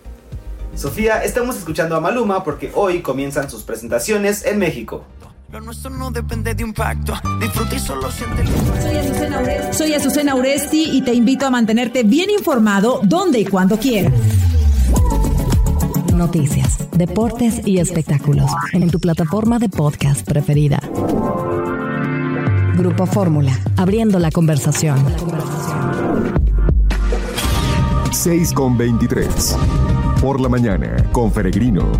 Sofía, estamos escuchando a Maluma porque hoy comienzan sus presentaciones en México. Lo nuestro no depende de un pacto. Disfruta y solo siente el... Soy Azucena Uresti. Soy Azucena Uresti y te invito a mantenerte bien informado donde y cuando quieras. Noticias, deportes y espectáculos en tu plataforma de podcast preferida. Grupo Fórmula, abriendo la conversación. seis con veintitrés. Por la mañana, con Feregrino.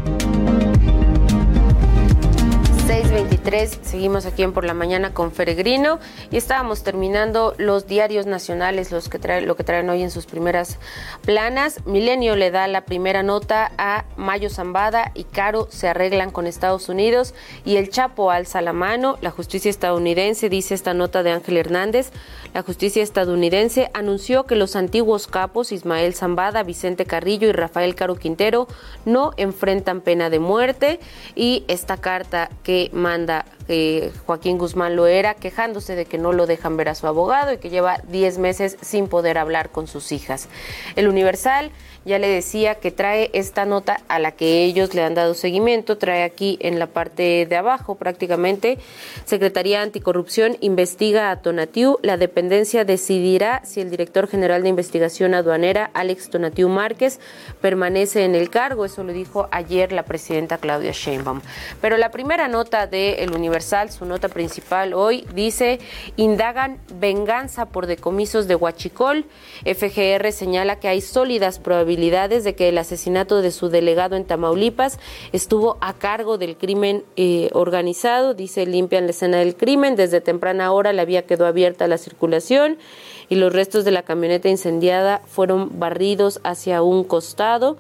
seis veintitrés, seguimos aquí en Por la Mañana con Feregrino y estábamos terminando los diarios nacionales, los que trae, lo que traen hoy en sus primeras planas. Milenio le da la primera nota a Mayo Zambada y Caro se arreglan con Estados Unidos y el Chapo alza la mano. La justicia estadounidense, dice esta nota de Ángel Hernández, la justicia estadounidense anunció que los antiguos capos Ismael Zambada, Vicente Carrillo y Rafael Caro Quintero no enfrentan pena de muerte. Y esta carta que manda eh, Joaquín Guzmán Loera quejándose de que no lo dejan ver a su abogado y que lleva diez meses sin poder hablar con sus hijas. El Universal ya le decía que trae esta nota a la que ellos le han dado seguimiento, trae aquí en la parte de abajo prácticamente: Secretaría Anticorrupción investiga a Tonatiuh, la dependencia decidirá si el director general de investigación aduanera, Alex Tonatiuh Márquez, permanece en el cargo. Eso lo dijo ayer la presidenta Claudia Sheinbaum. Pero la primera nota de El Universal, su nota principal hoy, dice: indagan venganza por decomisos de Huachicol. F G R señala que hay sólidas probabilidades de que el asesinato de su delegado en Tamaulipas estuvo a cargo del crimen eh, organizado. Dice: limpian la escena del crimen, desde temprana hora la vía quedó abierta a la circulación y los restos de la camioneta incendiada fueron barridos hacia un costado.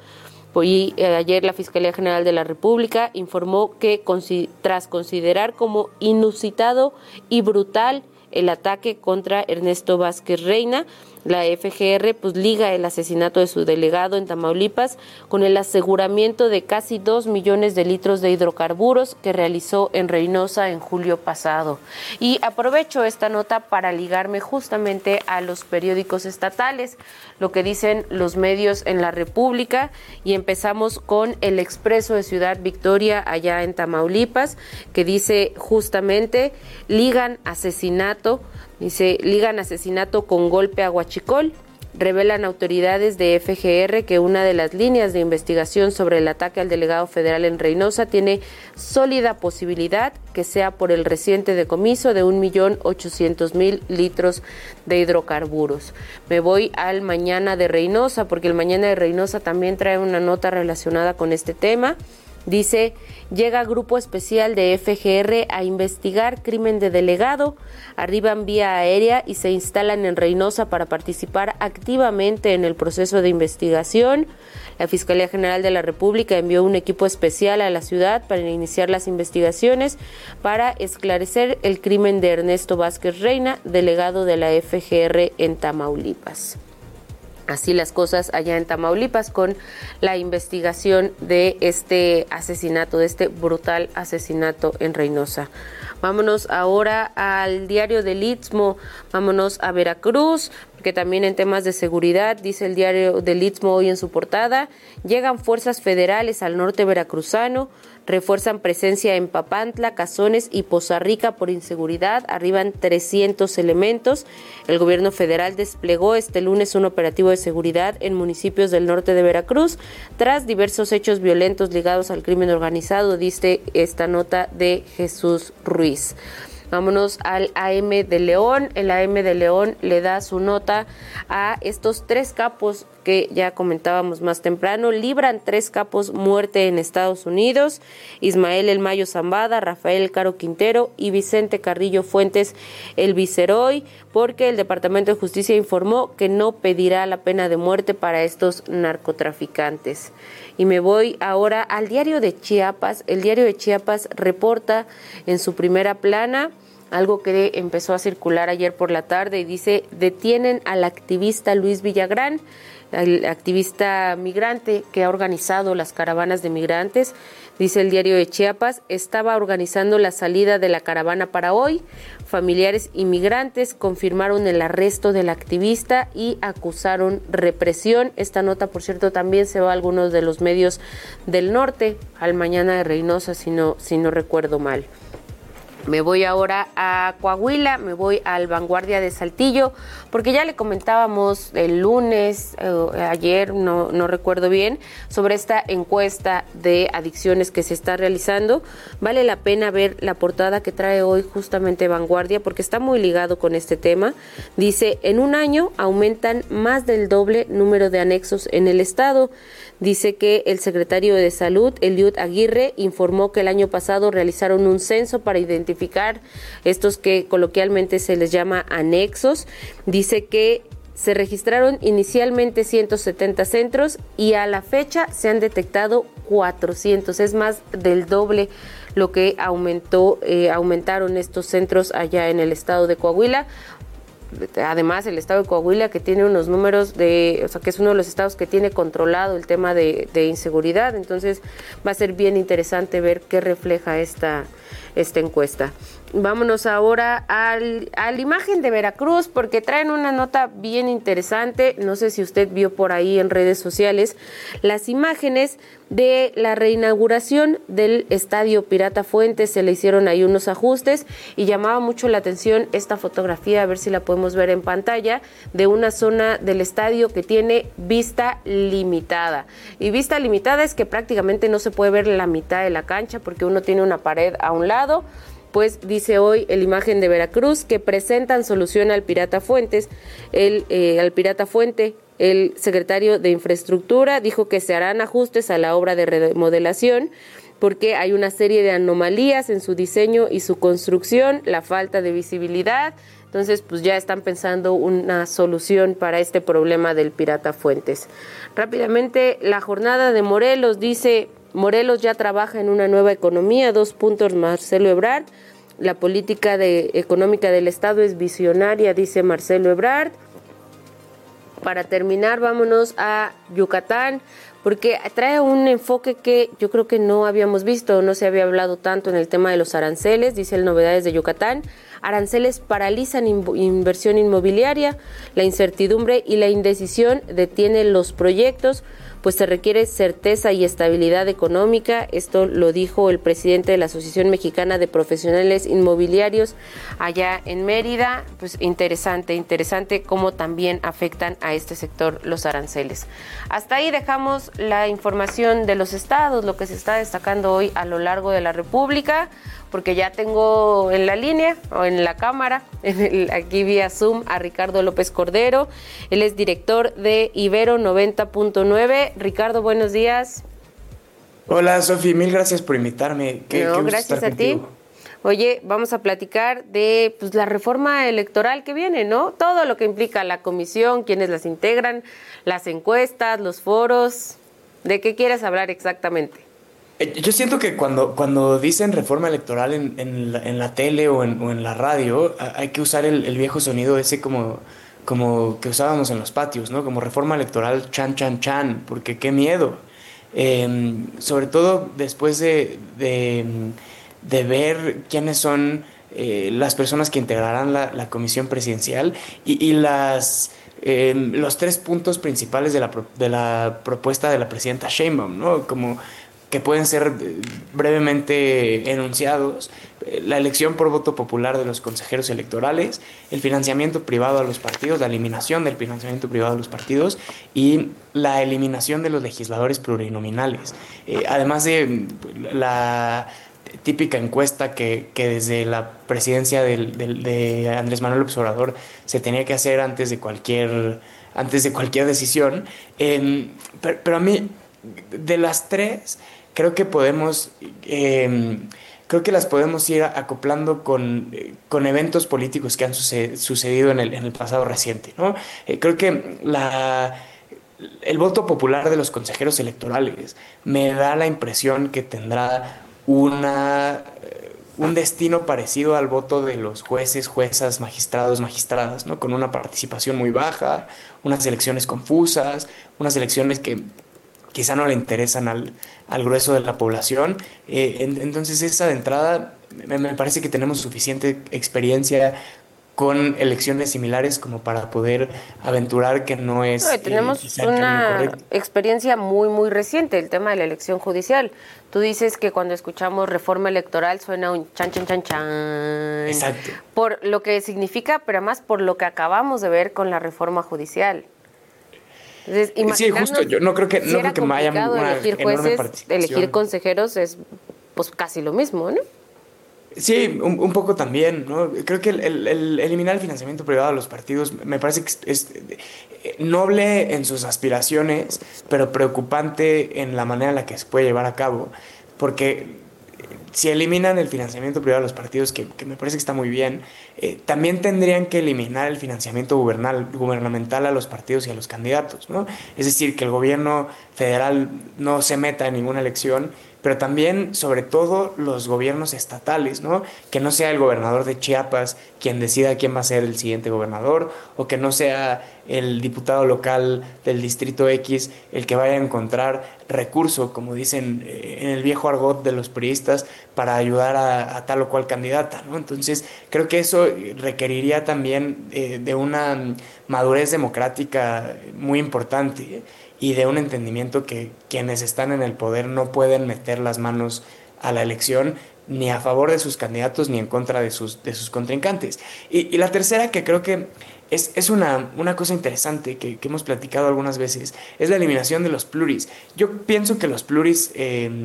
Y eh, ayer la Fiscalía General de la República informó que consi- tras considerar como inusitado y brutal el ataque contra Ernesto Vázquez Reina, la F G R pues liga el asesinato de su delegado en Tamaulipas con el aseguramiento de casi dos millones de litros de hidrocarburos que realizó en Reynosa en julio pasado. Y aprovecho esta nota para ligarme justamente a los periódicos estatales, lo que dicen los medios en la República, y empezamos con El Expreso de Ciudad Victoria allá en Tamaulipas, que dice justamente: ligan asesinato Dice, ligan asesinato con golpe a Huachicol. Revelan autoridades de F G R que una de las líneas de investigación sobre el ataque al delegado federal en Reynosa tiene sólida posibilidad que sea por el reciente decomiso de un millón ochocientos mil litros de hidrocarburos. Me voy al Mañana de Reynosa, porque el Mañana de Reynosa también trae una nota relacionada con este tema. Dice, llega grupo especial de F G R a investigar crimen de delegado, arriban vía aérea y se instalan en Reynosa para participar activamente en el proceso de investigación. La Fiscalía General de la República envió un equipo especial a la ciudad para iniciar las investigaciones para esclarecer el crimen de Ernesto Vázquez Reina, delegado de la F G R en Tamaulipas. Así las cosas allá en Tamaulipas con la investigación de este asesinato, de este brutal asesinato en Reynosa. Vámonos ahora al diario del Istmo, vámonos a Veracruz, porque también en temas de seguridad, dice el diario del Istmo hoy en su portada, llegan fuerzas federales al norte veracruzano, refuerzan presencia en Papantla, Cazones y Poza Rica por inseguridad, arriban trescientos elementos. El gobierno federal desplegó este lunes un operativo de seguridad en municipios del norte de Veracruz, tras diversos hechos violentos ligados al crimen organizado, dice esta nota de Jesús Ruiz. Vámonos al A M de León. El A M de León le da su nota a estos tres capos que ya comentábamos más temprano. Libran tres capos muerte en Estados Unidos: Ismael El Mayo Zambada, Rafael Caro Quintero y Vicente Carrillo Fuentes El Viceroy, porque el Departamento de Justicia informó que no pedirá la pena de muerte para estos narcotraficantes. Y me voy ahora al diario de Chiapas. El diario de Chiapas reporta en su primera plana algo que empezó a circular ayer por la tarde y dice, detienen al activista Luis Villagrán, el activista migrante que ha organizado las caravanas de migrantes. Dice el diario de Chiapas, estaba organizando la salida de la caravana para hoy. Familiares inmigrantes confirmaron el arresto del activista y acusaron represión. Esta nota, por cierto, también se va a algunos de los medios del norte, al Mañana de Reynosa, si no, si no recuerdo mal. Me voy ahora a Coahuila, me voy al Vanguardia de Saltillo, porque ya le comentábamos el lunes, eh, ayer, no, no recuerdo bien, sobre esta encuesta de adicciones que se está realizando. Vale la pena ver la portada que trae hoy justamente Vanguardia, porque está muy ligado con este tema. Dice, en un año aumentan más del doble número de anexos en el estado. Dice que el secretario de Salud, Eliud Aguirre, informó que el año pasado realizaron un censo para identificar estos que coloquialmente se les llama anexos. Dice que se registraron inicialmente ciento setenta centros y a la fecha se han detectado cuatrocientos, es más del doble lo que aumentó, eh, aumentaron estos centros allá en el estado de Coahuila. Además, el estado de Coahuila, que tiene unos números de, o sea, que es uno de los estados que tiene controlado el tema de, de inseguridad, entonces va a ser bien interesante ver qué refleja esta, esta encuesta. Vámonos ahora al, a la imagen de Veracruz, porque traen una nota bien interesante. No sé si usted vio por ahí en redes sociales las imágenes de la reinauguración del Estadio Pirata Fuentes. Se le hicieron ahí unos ajustes y llamaba mucho la atención esta fotografía, a ver si la podemos ver en pantalla, de una zona del estadio que tiene vista limitada. Y vista limitada es que prácticamente no se puede ver la mitad de la cancha porque uno tiene una pared a un lado. Pues dice hoy el Imagen de Veracruz que presentan solución al Pirata Fuentes, el eh, al Pirata Fuente. El secretario de Infraestructura dijo que se harán ajustes a la obra de remodelación porque hay una serie de anomalías en su diseño y su construcción, la falta de visibilidad. Entonces, pues ya están pensando una solución para este problema del Pirata Fuentes. Rápidamente, la jornada de Morelos dice, Morelos ya trabaja en una nueva economía, dos puntos Marcelo Ebrard. La política de, económica del Estado es visionaria, dice Marcelo Ebrard. Para terminar, vámonos a Yucatán, porque trae un enfoque que yo creo que no habíamos visto, no se había hablado tanto en el tema de los aranceles. Dice el Novedades de Yucatán, aranceles paralizan in- inversión inmobiliaria, la incertidumbre y la indecisión detienen los proyectos, pues se requiere certeza y estabilidad económica. Esto lo dijo el presidente de la Asociación Mexicana de Profesionales Inmobiliarios allá en Mérida. Pues interesante, interesante cómo también afectan a este sector los aranceles. Hasta ahí dejamos la información de los estados, lo que se está destacando hoy a lo largo de la República, porque ya tengo en la línea o en la cámara, en el, aquí vía Zoom, a Ricardo López Cordero. Él es director de Ibero noventa punto nueve. Ricardo, buenos días. Hola, Sofi, mil gracias por invitarme. Qué, no, qué gusto gracias estar a ti. contigo. Oye, vamos a platicar de pues, la reforma electoral que viene, ¿no? Todo lo que implica la comisión, quiénes las integran, las encuestas, los foros. ¿De qué quieres hablar exactamente? Yo siento que cuando, cuando dicen reforma electoral en, en, la, en la tele o en, o en la radio, hay que usar el, el viejo sonido ese como, como que usábamos en los patios, ¿no? Como reforma electoral chan, chan, chan, porque qué miedo. Eh, sobre todo después de, de, de ver quiénes son eh, las personas que integrarán la, la comisión presidencial y, y las... Eh, los tres puntos principales de la, de la propuesta de la presidenta Sheinbaum, ¿no? Como que pueden ser brevemente enunciados: la elección por voto popular de los consejeros electorales, el financiamiento privado a los partidos, la eliminación del financiamiento privado a los partidos y la eliminación de los legisladores plurinominales. Eh, además de la típica encuesta que, que desde la presidencia del, del, de Andrés Manuel López Obrador se tenía que hacer antes de cualquier, antes de cualquier decisión. Eh, pero, pero a mí, de las tres, creo que podemos, eh, creo que las podemos ir acoplando con, con eventos políticos que han suced, sucedido en el, en el pasado reciente, ¿no? Eh, creo que la... el voto popular de los consejeros electorales me da la impresión que tendrá una, un destino parecido al voto de los jueces, juezas, magistrados, magistradas, ¿no? Con una participación muy baja, unas elecciones confusas, unas elecciones que quizá no le interesan al, al grueso de la población. Eh, en, entonces esa de entrada me, me parece que tenemos suficiente experiencia con elecciones similares como para poder aventurar que no es... No, tenemos eh, una experiencia muy, muy reciente, el tema de la elección judicial. Tú dices que cuando escuchamos reforma electoral suena un chan, chan, chan, chan. Exacto. Por lo que significa, pero además por lo que acabamos de ver con la reforma judicial. Entonces, sí, justo, yo no creo que, si no creo que haya una elegir enorme jueces, participación. elegir consejeros es pues casi lo mismo, ¿no? Sí, un, un poco también, ¿no? Creo que el, el, el eliminar el financiamiento privado a los partidos me parece que es, es noble en sus aspiraciones, pero preocupante en la manera en la que se puede llevar a cabo, porque si eliminan el financiamiento privado a los partidos, que, que me parece que está muy bien, eh, también tendrían que eliminar el financiamiento gubernal, gubernamental a los partidos y a los candidatos, ¿no? Es decir, que el gobierno federal no se meta en ninguna elección, pero también, sobre todo, los gobiernos estatales, ¿no? Que no sea el gobernador de Chiapas quien decida quién va a ser el siguiente gobernador, o que no sea el diputado local del distrito X el que vaya a encontrar recurso, como dicen eh, en el viejo argot de los priistas, para ayudar a, a tal o cual candidata, ¿no? Entonces, creo que eso requeriría también eh, de una madurez democrática muy importante, ¿eh? Y de un entendimiento que quienes están en el poder no pueden meter las manos a la elección ni a favor de sus candidatos ni en contra de sus, de sus contrincantes. Y, y la tercera, que creo que es, es una, una cosa interesante que, que hemos platicado algunas veces, es la eliminación de los pluris. Yo pienso que los pluris eh,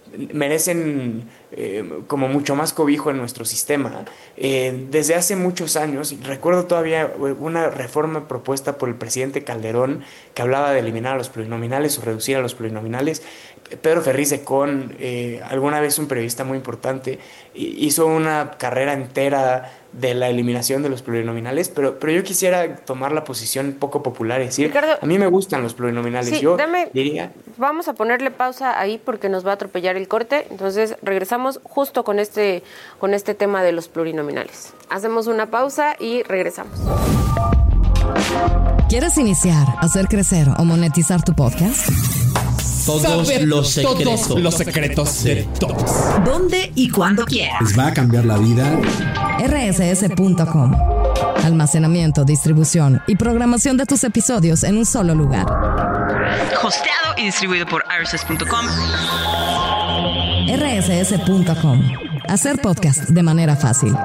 merecen eh, como mucho más cobijo en nuestro sistema. Eh, desde hace muchos años, recuerdo todavía una reforma propuesta por el presidente Calderón que hablaba de eliminar a los plurinominales o reducir a los plurinominales. Pedro Ferriz de Con, eh, alguna vez un periodista muy importante, hizo una carrera entera de la eliminación de los plurinominales, pero, pero yo quisiera tomar la posición poco popular y decir, Ricardo, a mí me gustan los plurinominales. Sí, yo dame, diría... Vamos a ponerle pausa ahí porque nos va a atropellar el corte, entonces regresamos justo con este, con este tema de los plurinominales. Hacemos una pausa y regresamos. ¿Quieres iniciar, hacer crecer o monetizar tu podcast? Todos Saber los secretos. Todos los secretos de todos. ¿Dónde y cuándo quieras? Les va a cambiar la vida. R S S punto com. Almacenamiento, distribución y programación de tus episodios en un solo lugar. Hosteado y distribuido por R S S punto com. R S S punto com. Hacer podcast de manera fácil.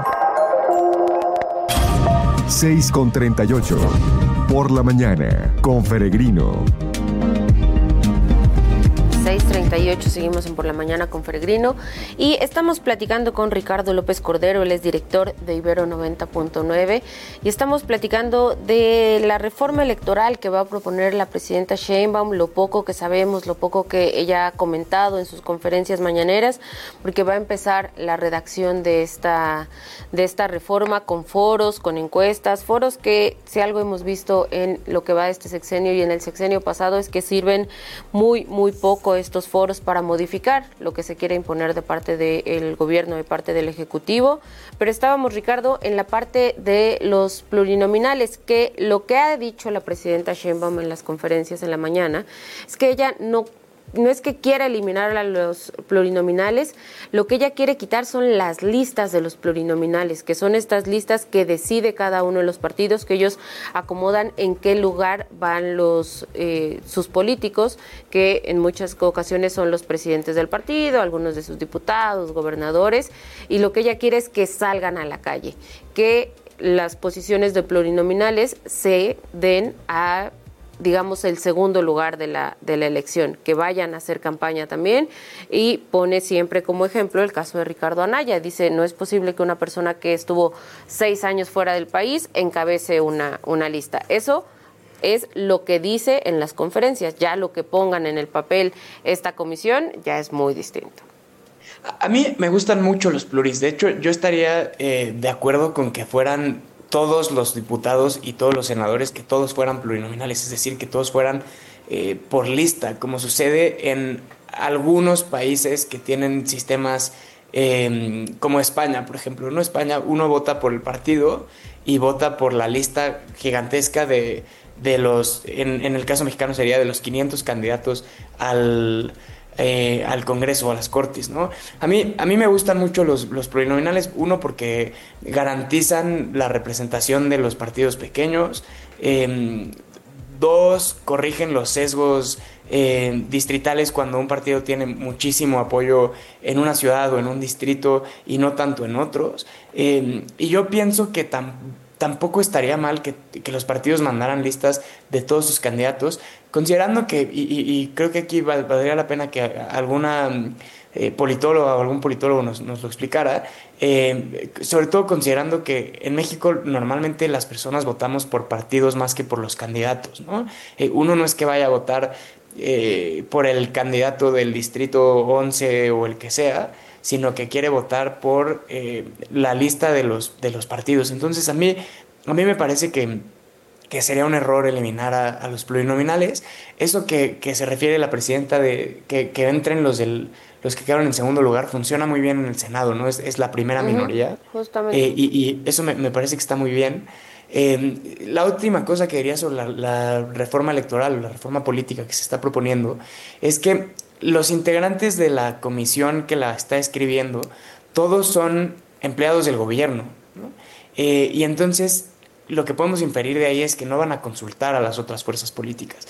seis con treinta y ocho. Por la mañana, con Feregrino. seis treinta treinta y ocho, seguimos en Por la Mañana con Peregrino y estamos platicando con Ricardo López Cordero, él es director de Ibero noventa punto nueve y estamos platicando de la reforma electoral que va a proponer la presidenta Sheinbaum, lo poco que sabemos, lo poco que ella ha comentado en sus conferencias mañaneras, porque va a empezar la redacción de esta, de esta reforma con foros, con encuestas, foros que si algo hemos visto en lo que va de este sexenio y en el sexenio pasado es que sirven muy, muy poco estos foros para modificar lo que se quiere imponer de parte del gobierno, de parte del Ejecutivo. Pero estábamos, Ricardo, en la parte de los plurinominales, que lo que ha dicho la presidenta Sheinbaum en las conferencias en la mañana es que ella no No es que quiera eliminar a los plurinominales, lo que ella quiere quitar son las listas de los plurinominales, que son estas listas que decide cada uno de los partidos, que ellos acomodan en qué lugar van los eh, sus políticos, que en muchas ocasiones son los presidentes del partido, algunos de sus diputados, gobernadores, y lo que ella quiere es que salgan a la calle, que las posiciones de plurinominales se den a, digamos, el segundo lugar de la, de la elección, que vayan a hacer campaña también, y pone siempre como ejemplo el caso de Ricardo Anaya. Dice, no es posible que una persona que estuvo seis años fuera del país encabece una, una lista. Eso es lo que dice en las conferencias, ya lo que pongan en el papel esta comisión ya es muy distinto. A mí me gustan mucho los pluris, de hecho yo estaría eh, de acuerdo con que fueran todos los diputados y todos los senadores, que todos fueran plurinominales, es decir, que todos fueran eh, por lista, como sucede en algunos países que tienen sistemas eh, como España, por ejemplo. En España uno vota por el partido y vota por la lista gigantesca de, de los, en, en el caso mexicano sería de los quinientos candidatos al... Eh, al Congreso o a las Cortes, ¿no? A mí, a mí me gustan mucho los, los plurinominales, uno porque garantizan la representación de los partidos pequeños, eh, dos, corrigen los sesgos eh, distritales cuando un partido tiene muchísimo apoyo en una ciudad o en un distrito y no tanto en otros, eh, y yo pienso que tampoco Tampoco estaría mal que, que los partidos mandaran listas de todos sus candidatos, considerando que, y, y, y creo que aquí val, valdría la pena que alguna eh, politóloga o algún politólogo nos, nos lo explicara, eh, sobre todo considerando que en México normalmente las personas votamos por partidos más que por los candidatos, ¿no? Eh, uno no es que vaya a votar eh, por el candidato del distrito once o el que sea, sino que quiere votar por eh, la lista de los, de los partidos. Entonces a mí, a mí me parece que, que sería un error eliminar a, a los plurinominales. Eso que, que se refiere la presidenta de que, que entren los, del, los que quedaron en segundo lugar, funciona muy bien en el Senado, ¿no? Es, es la primera uh-huh, minoría. Justamente. Eh, y, y eso me, me parece que está muy bien. Eh, la última cosa que diría sobre la, la reforma electoral, la reforma política que se está proponiendo, es que los integrantes de la comisión que la está escribiendo, todos son empleados del gobierno, ¿no? Eh, y entonces lo que podemos inferir de ahí es que no van a consultar a las otras fuerzas políticas.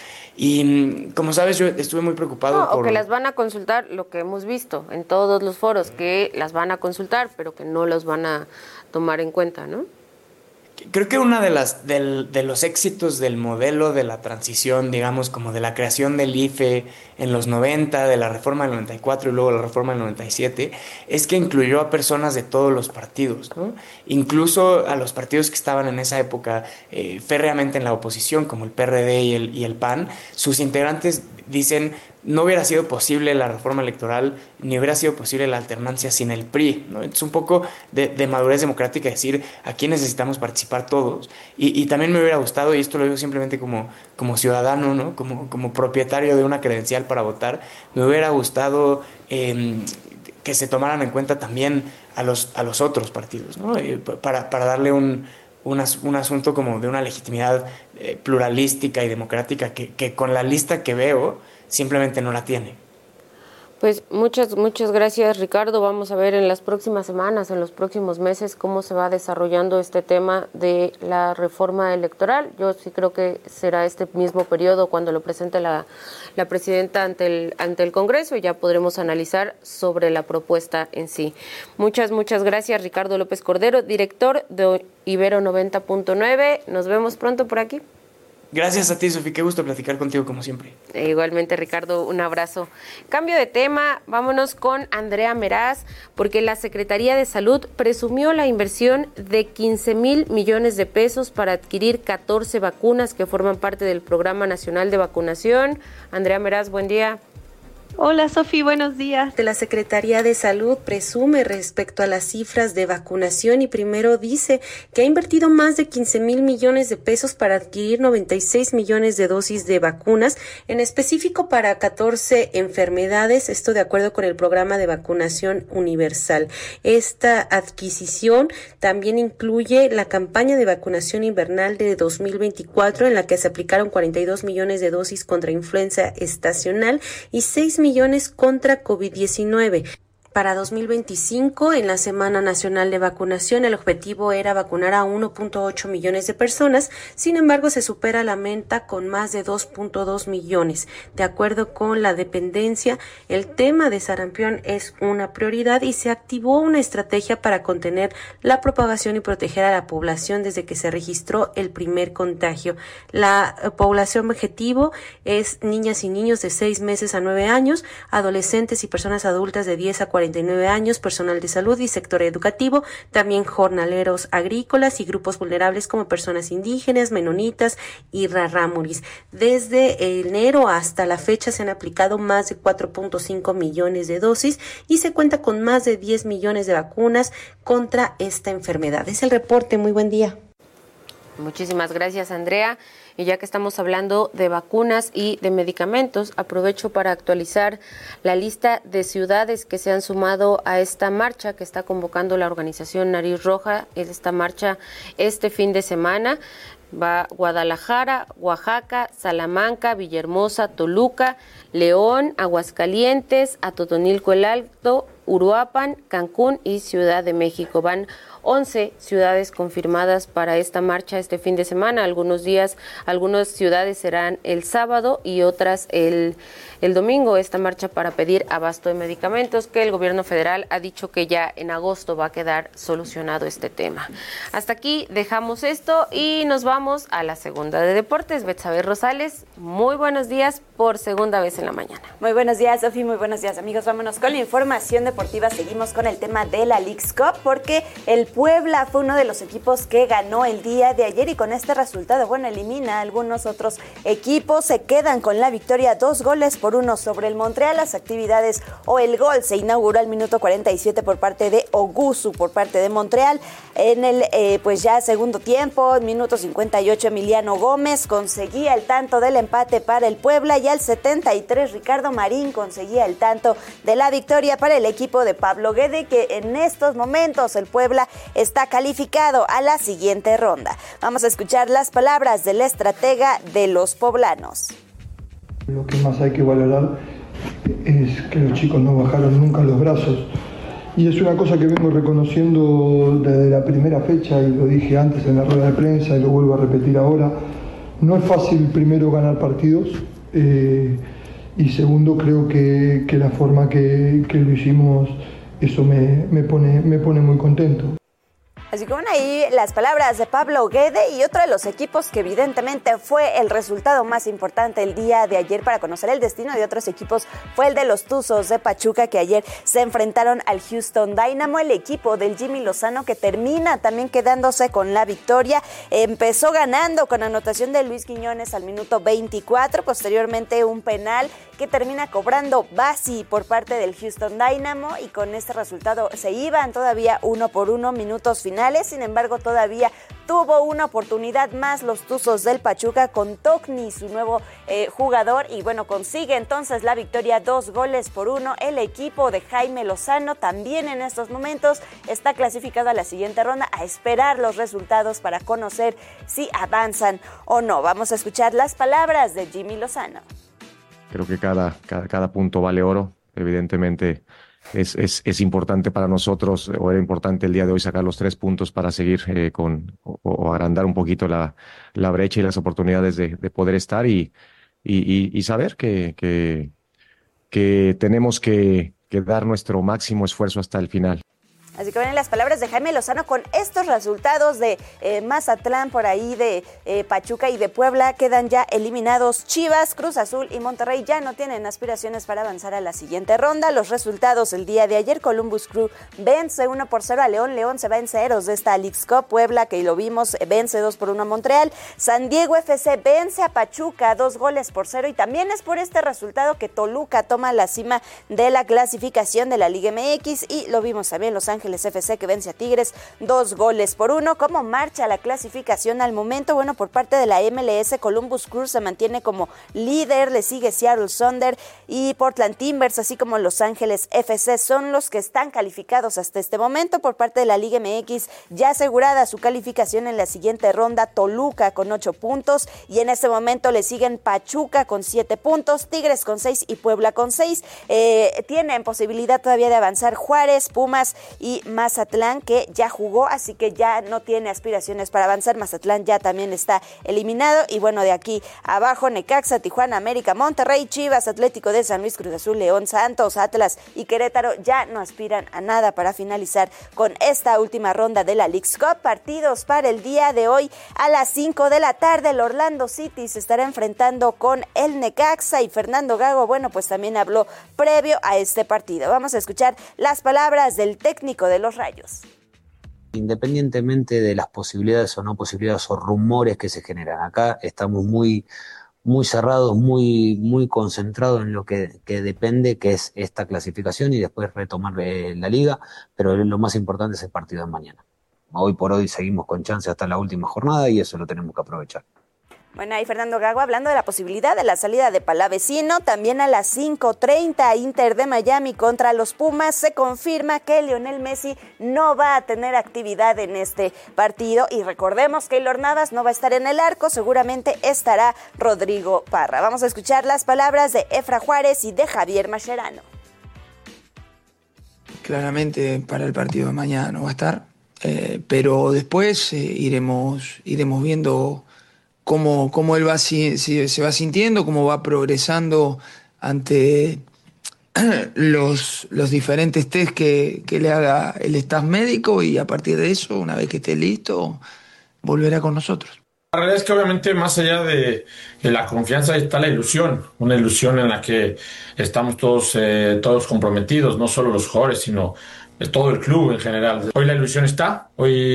Y como sabes, yo estuve muy preocupado no, por... o que las van a consultar, lo que hemos visto en todos los foros, que las van a consultar, pero que no los van a tomar en cuenta, ¿no? Creo que uno de, las, del, de los éxitos del modelo de la transición, digamos, como de la creación del I F E en los noventa, de la reforma del noventa y cuatro y luego la reforma del noventa y siete, es que incluyó a personas de todos los partidos, ¿no? Incluso a los partidos que estaban en esa época eh, férreamente en la oposición, como el P R D y el, y el P A N, sus integrantes dicen, no hubiera sido posible la reforma electoral, ni hubiera sido posible la alternancia sin el P R I, ¿no? Es un poco de, de madurez democrática decir, aquí necesitamos participar todos. Y, y también me hubiera gustado, y esto lo digo simplemente como, como ciudadano, ¿no? Como, como propietario de una credencial para votar, me hubiera gustado eh, que se tomaran en cuenta también a los, a los otros partidos, ¿no? Eh, para, para darle un... Un, as, un asunto como de una legitimidad eh, pluralística y democrática que, que con la lista que veo simplemente no la tiene. Pues muchas, muchas gracias, Ricardo. Vamos a ver en las próximas semanas, en los próximos meses, cómo se va desarrollando este tema de la reforma electoral. Yo sí creo que será este mismo periodo cuando lo presente la, la presidenta ante el, ante el Congreso y ya podremos analizar sobre la propuesta en sí. Muchas, muchas gracias, Ricardo López Cordero, director de Ibero noventa punto nueve. Nos vemos pronto por aquí. Gracias a ti, Sofía, qué gusto platicar contigo como siempre. E igualmente, Ricardo, un abrazo. Cambio de tema, vámonos con Andrea Meraz, porque la Secretaría de Salud presumió la inversión de quince mil millones de pesos para adquirir catorce vacunas que forman parte del Programa Nacional de Vacunación. Andrea Meraz, buen día. Hola Sofi, buenos días. La Secretaría de Salud presume respecto a las cifras de vacunación y primero dice que ha invertido más de quince mil millones de pesos para adquirir noventa y seis millones de dosis de vacunas, en específico para catorce enfermedades, esto de acuerdo con el programa de vacunación universal. Esta adquisición también incluye la campaña de vacunación invernal de dos mil veinticuatro, en la que se aplicaron cuarenta y dos millones de dosis contra influenza estacional y seis millones contra COVID diecinueve. Para dos mil veinticinco, en la Semana Nacional de Vacunación, el objetivo era vacunar a uno punto ocho millones de personas, sin embargo se supera la meta con más de dos punto dos millones. De acuerdo con la dependencia, el tema de sarampión es una prioridad y se activó una estrategia para contener la propagación y proteger a la población desde que se registró el primer contagio. La población objetivo es niñas y niños de seis meses a nueve años, adolescentes y personas adultas de diez a cuarenta y nueve años, personal de salud y sector educativo, también jornaleros agrícolas y grupos vulnerables como personas indígenas, menonitas y rarámuris. Desde enero hasta la fecha se han aplicado más de cuatro punto cinco millones de dosis y se cuenta con más de diez millones de vacunas contra esta enfermedad. Es el reporte. Muy buen día. Muchísimas gracias, Andrea. Y ya que estamos hablando de vacunas y de medicamentos, aprovecho para actualizar la lista de ciudades que se han sumado a esta marcha que está convocando la organización Nariz Roja. Esta marcha este fin de semana va Guadalajara, Oaxaca, Salamanca, Villahermosa, Toluca, León, Aguascalientes, Atotonilco el Alto, Uruapan, Cancún y Ciudad de México. Van once ciudades confirmadas para esta marcha este fin de semana. Algunos días, algunas ciudades serán el sábado y otras el, el domingo. Esta marcha para pedir abasto de medicamentos, que el gobierno federal ha dicho que ya en agosto va a quedar solucionado este tema. Hasta aquí dejamos esto y nos vamos a la segunda de deportes. Betsabe Rosales, muy buenos días por segunda vez en la mañana. Muy buenos días, Sofi, muy buenos días, amigos. Vámonos con la información deportiva. Seguimos con el tema de la Leagues Cup, porque el Puebla fue uno de los equipos que ganó el día de ayer y con este resultado, bueno, elimina a algunos otros equipos. Se quedan con la victoria, dos goles por uno sobre el Montreal. Las actividades o el gol se inauguró al minuto cuarenta y siete por parte de Ogusu, por parte de Montreal. En el, eh, pues ya segundo tiempo, en minuto cincuenta y ocho, Emiliano Gómez conseguía el tanto del empate para el Puebla y al setenta y tres, Ricardo Marín conseguía el tanto de la victoria para el equipo de Pablo Guede, que en estos momentos el Puebla está calificado a la siguiente ronda. Vamos a escuchar las palabras del estratega de los poblanos. Lo que más hay que valorar es que los chicos no bajaron nunca los brazos. Y es una cosa que vengo reconociendo desde la primera fecha, y lo dije antes en la rueda de prensa y lo vuelvo a repetir ahora. No es fácil, primero, ganar partidos, eh, y segundo, creo que, que la forma que, que lo hicimos, eso me, me, pone, me pone muy contento. Así que bueno, ahí las palabras de Pablo Guede, y otro de los equipos que evidentemente fue el resultado más importante el día de ayer para conocer el destino de otros equipos fue el de los Tuzos de Pachuca, que ayer se enfrentaron al Houston Dynamo. El equipo del Jimmy Lozano, que termina también quedándose con la victoria, empezó ganando con anotación de Luis Quiñones al minuto veinticuatro, posteriormente un penal que termina cobrando Bassi por parte del Houston Dynamo, y con este resultado se iban todavía uno por uno, minutos finales. Sin embargo, todavía tuvo una oportunidad más los Tuzos del Pachuca con Tocni, su nuevo eh, jugador, y bueno, consigue entonces la victoria, dos goles por uno. El equipo de Jaime Lozano también en estos momentos está clasificado a la siguiente ronda, a esperar los resultados para conocer si avanzan o no. Vamos a escuchar las palabras de Jimmy Lozano. Creo que cada, cada, cada punto vale oro, evidentemente. Es, es, es importante para nosotros, o era importante el día de hoy sacar los tres puntos para seguir eh, con o, o agrandar un poquito la, la brecha y las oportunidades de, de poder estar y, y, y, y saber que, que, que tenemos que, que dar nuestro máximo esfuerzo hasta el final. Así que ven las palabras de Jaime Lozano con estos resultados de eh, Mazatlán, por ahí de eh, Pachuca y de Puebla. Quedan ya eliminados Chivas, Cruz Azul y Monterrey. Ya no tienen aspiraciones para avanzar a la siguiente ronda. Los resultados el día de ayer: Columbus Crew vence uno por cero a León. León se va en ceros de esta Leagues Cup. Puebla, que lo vimos, vence dos por uno a Montreal. San Diego F C vence a Pachuca dos goles por cero. Y también es por este resultado que Toluca toma la cima de la clasificación de la Liga M X. Y lo vimos también Los Ángeles F C, que vence a Tigres dos goles por uno. ¿Cómo marcha la clasificación al momento? Bueno, por parte de la M L S, Columbus Crew se mantiene como líder, le sigue Seattle Thunder y Portland Timbers, así como Los Ángeles F C, son los que están calificados hasta este momento. Por parte de la Liga M X, ya asegurada su calificación en la siguiente ronda, Toluca con ocho puntos, y en este momento le siguen Pachuca con siete puntos, Tigres con seis y Puebla con seis. Eh, tienen posibilidad todavía de avanzar Juárez, Pumas y Mazatlán, que ya jugó, así que ya no tiene aspiraciones para avanzar. Mazatlán ya también está eliminado. Y bueno, de aquí abajo, Necaxa, Tijuana, América, Monterrey, Chivas, Atlético de San Luis, Cruz Azul, León, Santos, Atlas y Querétaro ya no aspiran a nada para finalizar con esta última ronda de la Leagues Cup. Partidos para el día de hoy: a las cinco de la tarde, el Orlando City se estará enfrentando con el Necaxa, y Fernando Gago, bueno, pues también habló previo a este partido. Vamos a escuchar las palabras del técnico de los Rayos. Independientemente de las posibilidades o no posibilidades o rumores que se generan acá, estamos muy, muy cerrados, muy, muy concentrados en lo que, que depende, que es esta clasificación y después retomar eh, la liga, pero lo más importante es el partido de mañana. Hoy por hoy seguimos con chance hasta la última jornada y eso lo tenemos que aprovechar. Bueno, ahí Fernando Gago hablando de la posibilidad de la salida de Palavecino. También a las cinco treinta, Inter de Miami contra los Pumas. Se confirma que Lionel Messi no va a tener actividad en este partido. Y recordemos que Keylor Navas no va a estar en el arco, seguramente estará Rodrigo Parra. Vamos a escuchar las palabras de Efra Juárez y de Javier Mascherano. Claramente para el partido de mañana no va a estar, eh, pero después eh, iremos, iremos viendo Cómo, cómo él va, si, si, se va sintiendo, cómo va progresando ante los, los diferentes test que, que le haga el staff médico, y a partir de eso, una vez que esté listo, volverá con nosotros. La realidad es que obviamente más allá de, de la confianza está la ilusión, una ilusión en la que estamos todos, eh, todos comprometidos, no solo los jugadores, sino todo el club en general. Hoy la ilusión está,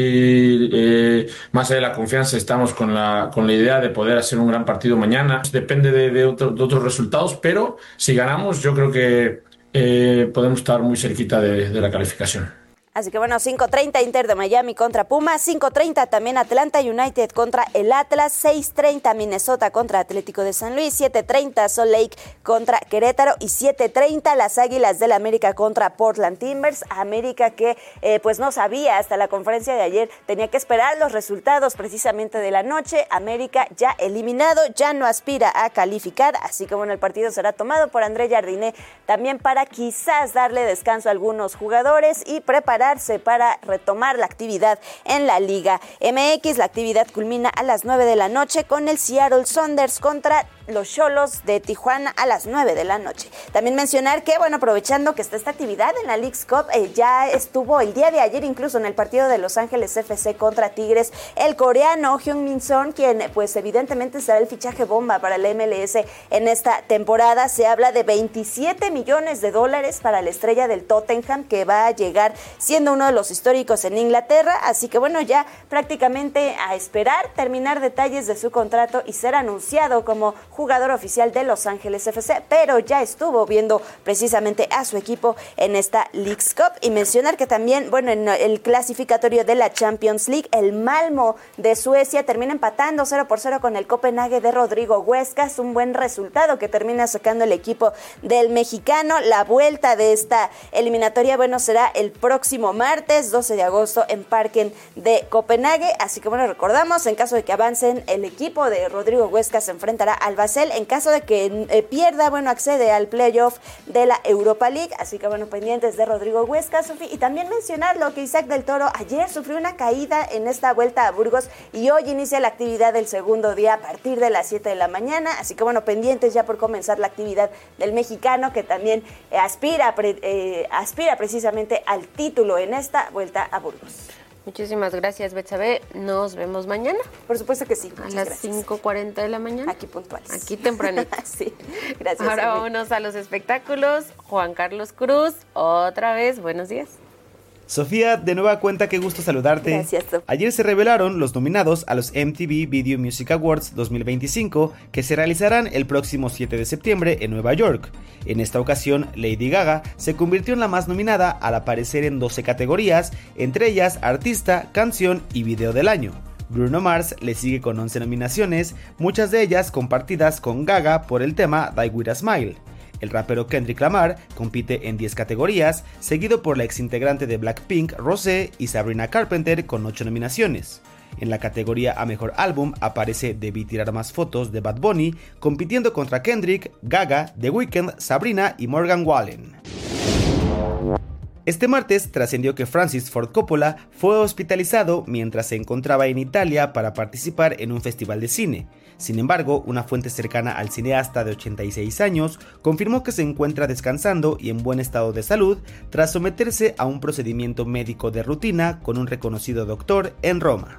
hoy eh, más allá de la confianza estamos con la, con la idea de poder hacer un gran partido mañana. Depende de, de, otro, de otros resultados, pero si ganamos yo creo que eh, podemos estar muy cerquita de, de la calificación. Así que bueno, cinco treinta Inter de Miami contra Pumas, cinco treinta también Atlanta United contra el Atlas, seis treinta Minnesota contra Atlético de San Luis, siete treinta Salt Lake contra Querétaro y siete treinta las Águilas del América contra Portland Timbers. América que eh, pues no sabía hasta la conferencia de ayer, tenía que esperar los resultados precisamente de la noche. América ya eliminado, ya no aspira a calificar, así que bueno, el partido será tomado por André Jardiné también para quizás darle descanso a algunos jugadores y preparar para retomar la actividad en la Liga M X. La actividad culmina a las nueve de la noche con el Seattle Sounders contra los Xolos de Tijuana a las nueve de la noche. También mencionar que, bueno, aprovechando que está esta actividad en la Leagues Cup, eh, ya estuvo el día de ayer incluso en el partido de Los Ángeles F C contra Tigres, el coreano Heung-min Son, quien pues evidentemente será el fichaje bomba para la M L S en esta temporada. Se habla de veintisiete millones de dólares para la estrella del Tottenham, que va a llegar siendo uno de los históricos en Inglaterra, así que bueno, ya prácticamente a esperar terminar detalles de su contrato y ser anunciado como jugador oficial de Los Ángeles F C, pero ya estuvo viendo precisamente a su equipo en esta Leagues Cup. Y mencionar que también, bueno, en el clasificatorio de la Champions League, el Malmo de Suecia termina empatando cero por cero con el Copenhague de Rodrigo Huescas, un buen resultado que termina sacando el equipo del mexicano. La vuelta de esta eliminatoria, bueno, será el próximo martes doce de agosto en Parken de Copenhague, así que bueno, recordamos, en caso de que avancen, el equipo de Rodrigo Huescas se enfrentará al Basel. En caso de que eh, pierda, bueno, accede al playoff de la Europa League. Así que, bueno, pendientes de Rodrigo Huesca, Sofía. Y también mencionar lo que Isaac del Toro ayer sufrió una caída en esta vuelta a Burgos y hoy inicia la actividad del segundo día a partir de las siete de la mañana. Así que, bueno, pendientes ya por comenzar la actividad del mexicano, que también eh, aspira, pre, eh, aspira precisamente al título en esta vuelta a Burgos. Muchísimas gracias, Betsabe. Nos vemos mañana. Por supuesto que sí. A las cinco cuarenta de la mañana. Aquí puntuales. Aquí tempranito. Sí, gracias. Ahora Emi. vámonos a los espectáculos. Juan Carlos Cruz, otra vez, buenos días. Sofía, de nueva cuenta, qué gusto saludarte. Gracias. Ayer se revelaron los nominados a los M T V Video Music Awards dos mil veinticinco, que se realizarán el próximo siete de septiembre en Nueva York. En esta ocasión, Lady Gaga se convirtió en la más nominada al aparecer en doce categorías, entre ellas Artista, Canción y Video del Año. Bruno Mars le sigue con once nominaciones, muchas de ellas compartidas con Gaga por el tema Die With A Smile. El rapero Kendrick Lamar compite en diez categorías, seguido por la exintegrante de Blackpink, Rosé, y Sabrina Carpenter con ocho nominaciones. En la categoría a Mejor Álbum aparece Debí Tirar Más Fotos de Bad Bunny, compitiendo contra Kendrick, Gaga, The Weeknd, Sabrina y Morgan Wallen. Este martes trascendió que Francis Ford Coppola fue hospitalizado mientras se encontraba en Italia para participar en un festival de cine. Sin embargo, una fuente cercana al cineasta de ochenta y seis años confirmó que se encuentra descansando y en buen estado de salud tras someterse a un procedimiento médico de rutina con un reconocido doctor en Roma.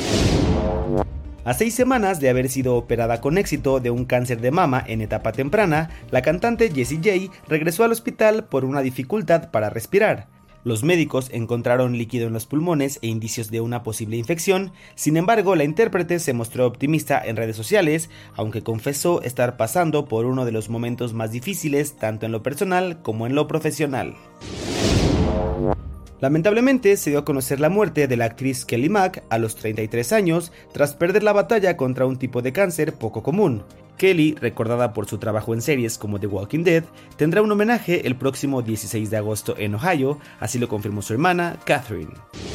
A seis semanas de haber sido operada con éxito de un cáncer de mama en etapa temprana, la cantante Jessie J regresó al hospital por una dificultad para respirar. Los médicos encontraron líquido en los pulmones e indicios de una posible infección. Sin embargo, la intérprete se mostró optimista en redes sociales, aunque confesó estar pasando por uno de los momentos más difíciles tanto en lo personal como en lo profesional. Lamentablemente se dio a conocer la muerte de la actriz Kelly Mack a los treinta y tres años tras perder la batalla contra un tipo de cáncer poco común. Kelly, recordada por su trabajo en series como The Walking Dead, tendrá un homenaje el próximo dieciséis de agosto en Ohio, así lo confirmó su hermana, Catherine.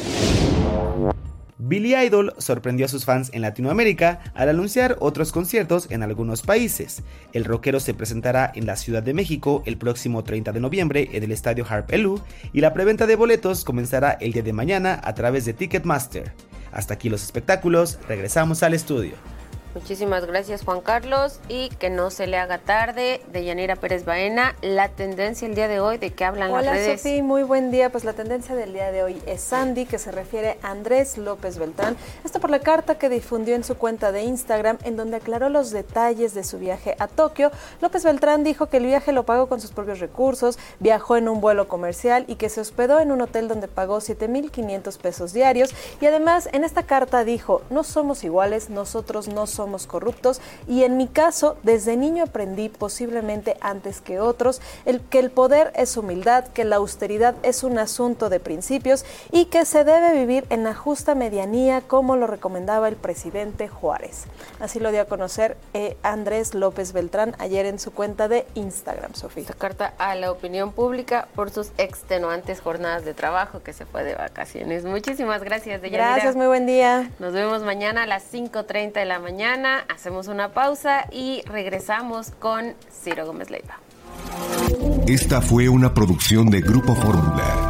Billy Idol sorprendió a sus fans en Latinoamérica al anunciar otros conciertos en algunos países. El rockero se presentará en la Ciudad de México el próximo treinta de noviembre en el estadio Harp Elú y la preventa de boletos comenzará el día de mañana a través de Ticketmaster. Hasta aquí los espectáculos, regresamos al estudio. Muchísimas gracias, Juan Carlos, y que no se le haga tarde. Deyanira Pérez Baena, la tendencia el día de hoy, ¿de qué hablan Hola, las redes? Hola, Sofía, muy buen día. Pues la tendencia del día de hoy es Sandy, que se refiere a Andrés López Beltrán. Esto por la carta que difundió en su cuenta de Instagram, en donde aclaró los detalles de su viaje a Tokio. López Beltrán dijo que el viaje lo pagó con sus propios recursos, viajó en un vuelo comercial y que se hospedó en un hotel donde pagó siete mil quinientos pesos diarios. Y además, en esta carta dijo: no somos iguales, nosotros no somos somos corruptos y en mi caso desde niño aprendí, posiblemente antes que otros, el, que el poder es humildad, que la austeridad es un asunto de principios y que se debe vivir en la justa medianía como lo recomendaba el presidente Juárez. Así lo dio a conocer eh, Andrés López Beltrán ayer en su cuenta de Instagram, Sofía. Esta carta a la opinión pública por sus extenuantes jornadas de trabajo, que se fue de vacaciones. Muchísimas gracias, Deyanira. Gracias, muy buen día. Nos vemos mañana a las cinco treinta de la mañana. Hacemos una pausa y regresamos con Ciro Gómez Leiva. Esta fue una producción de Grupo Fórmula.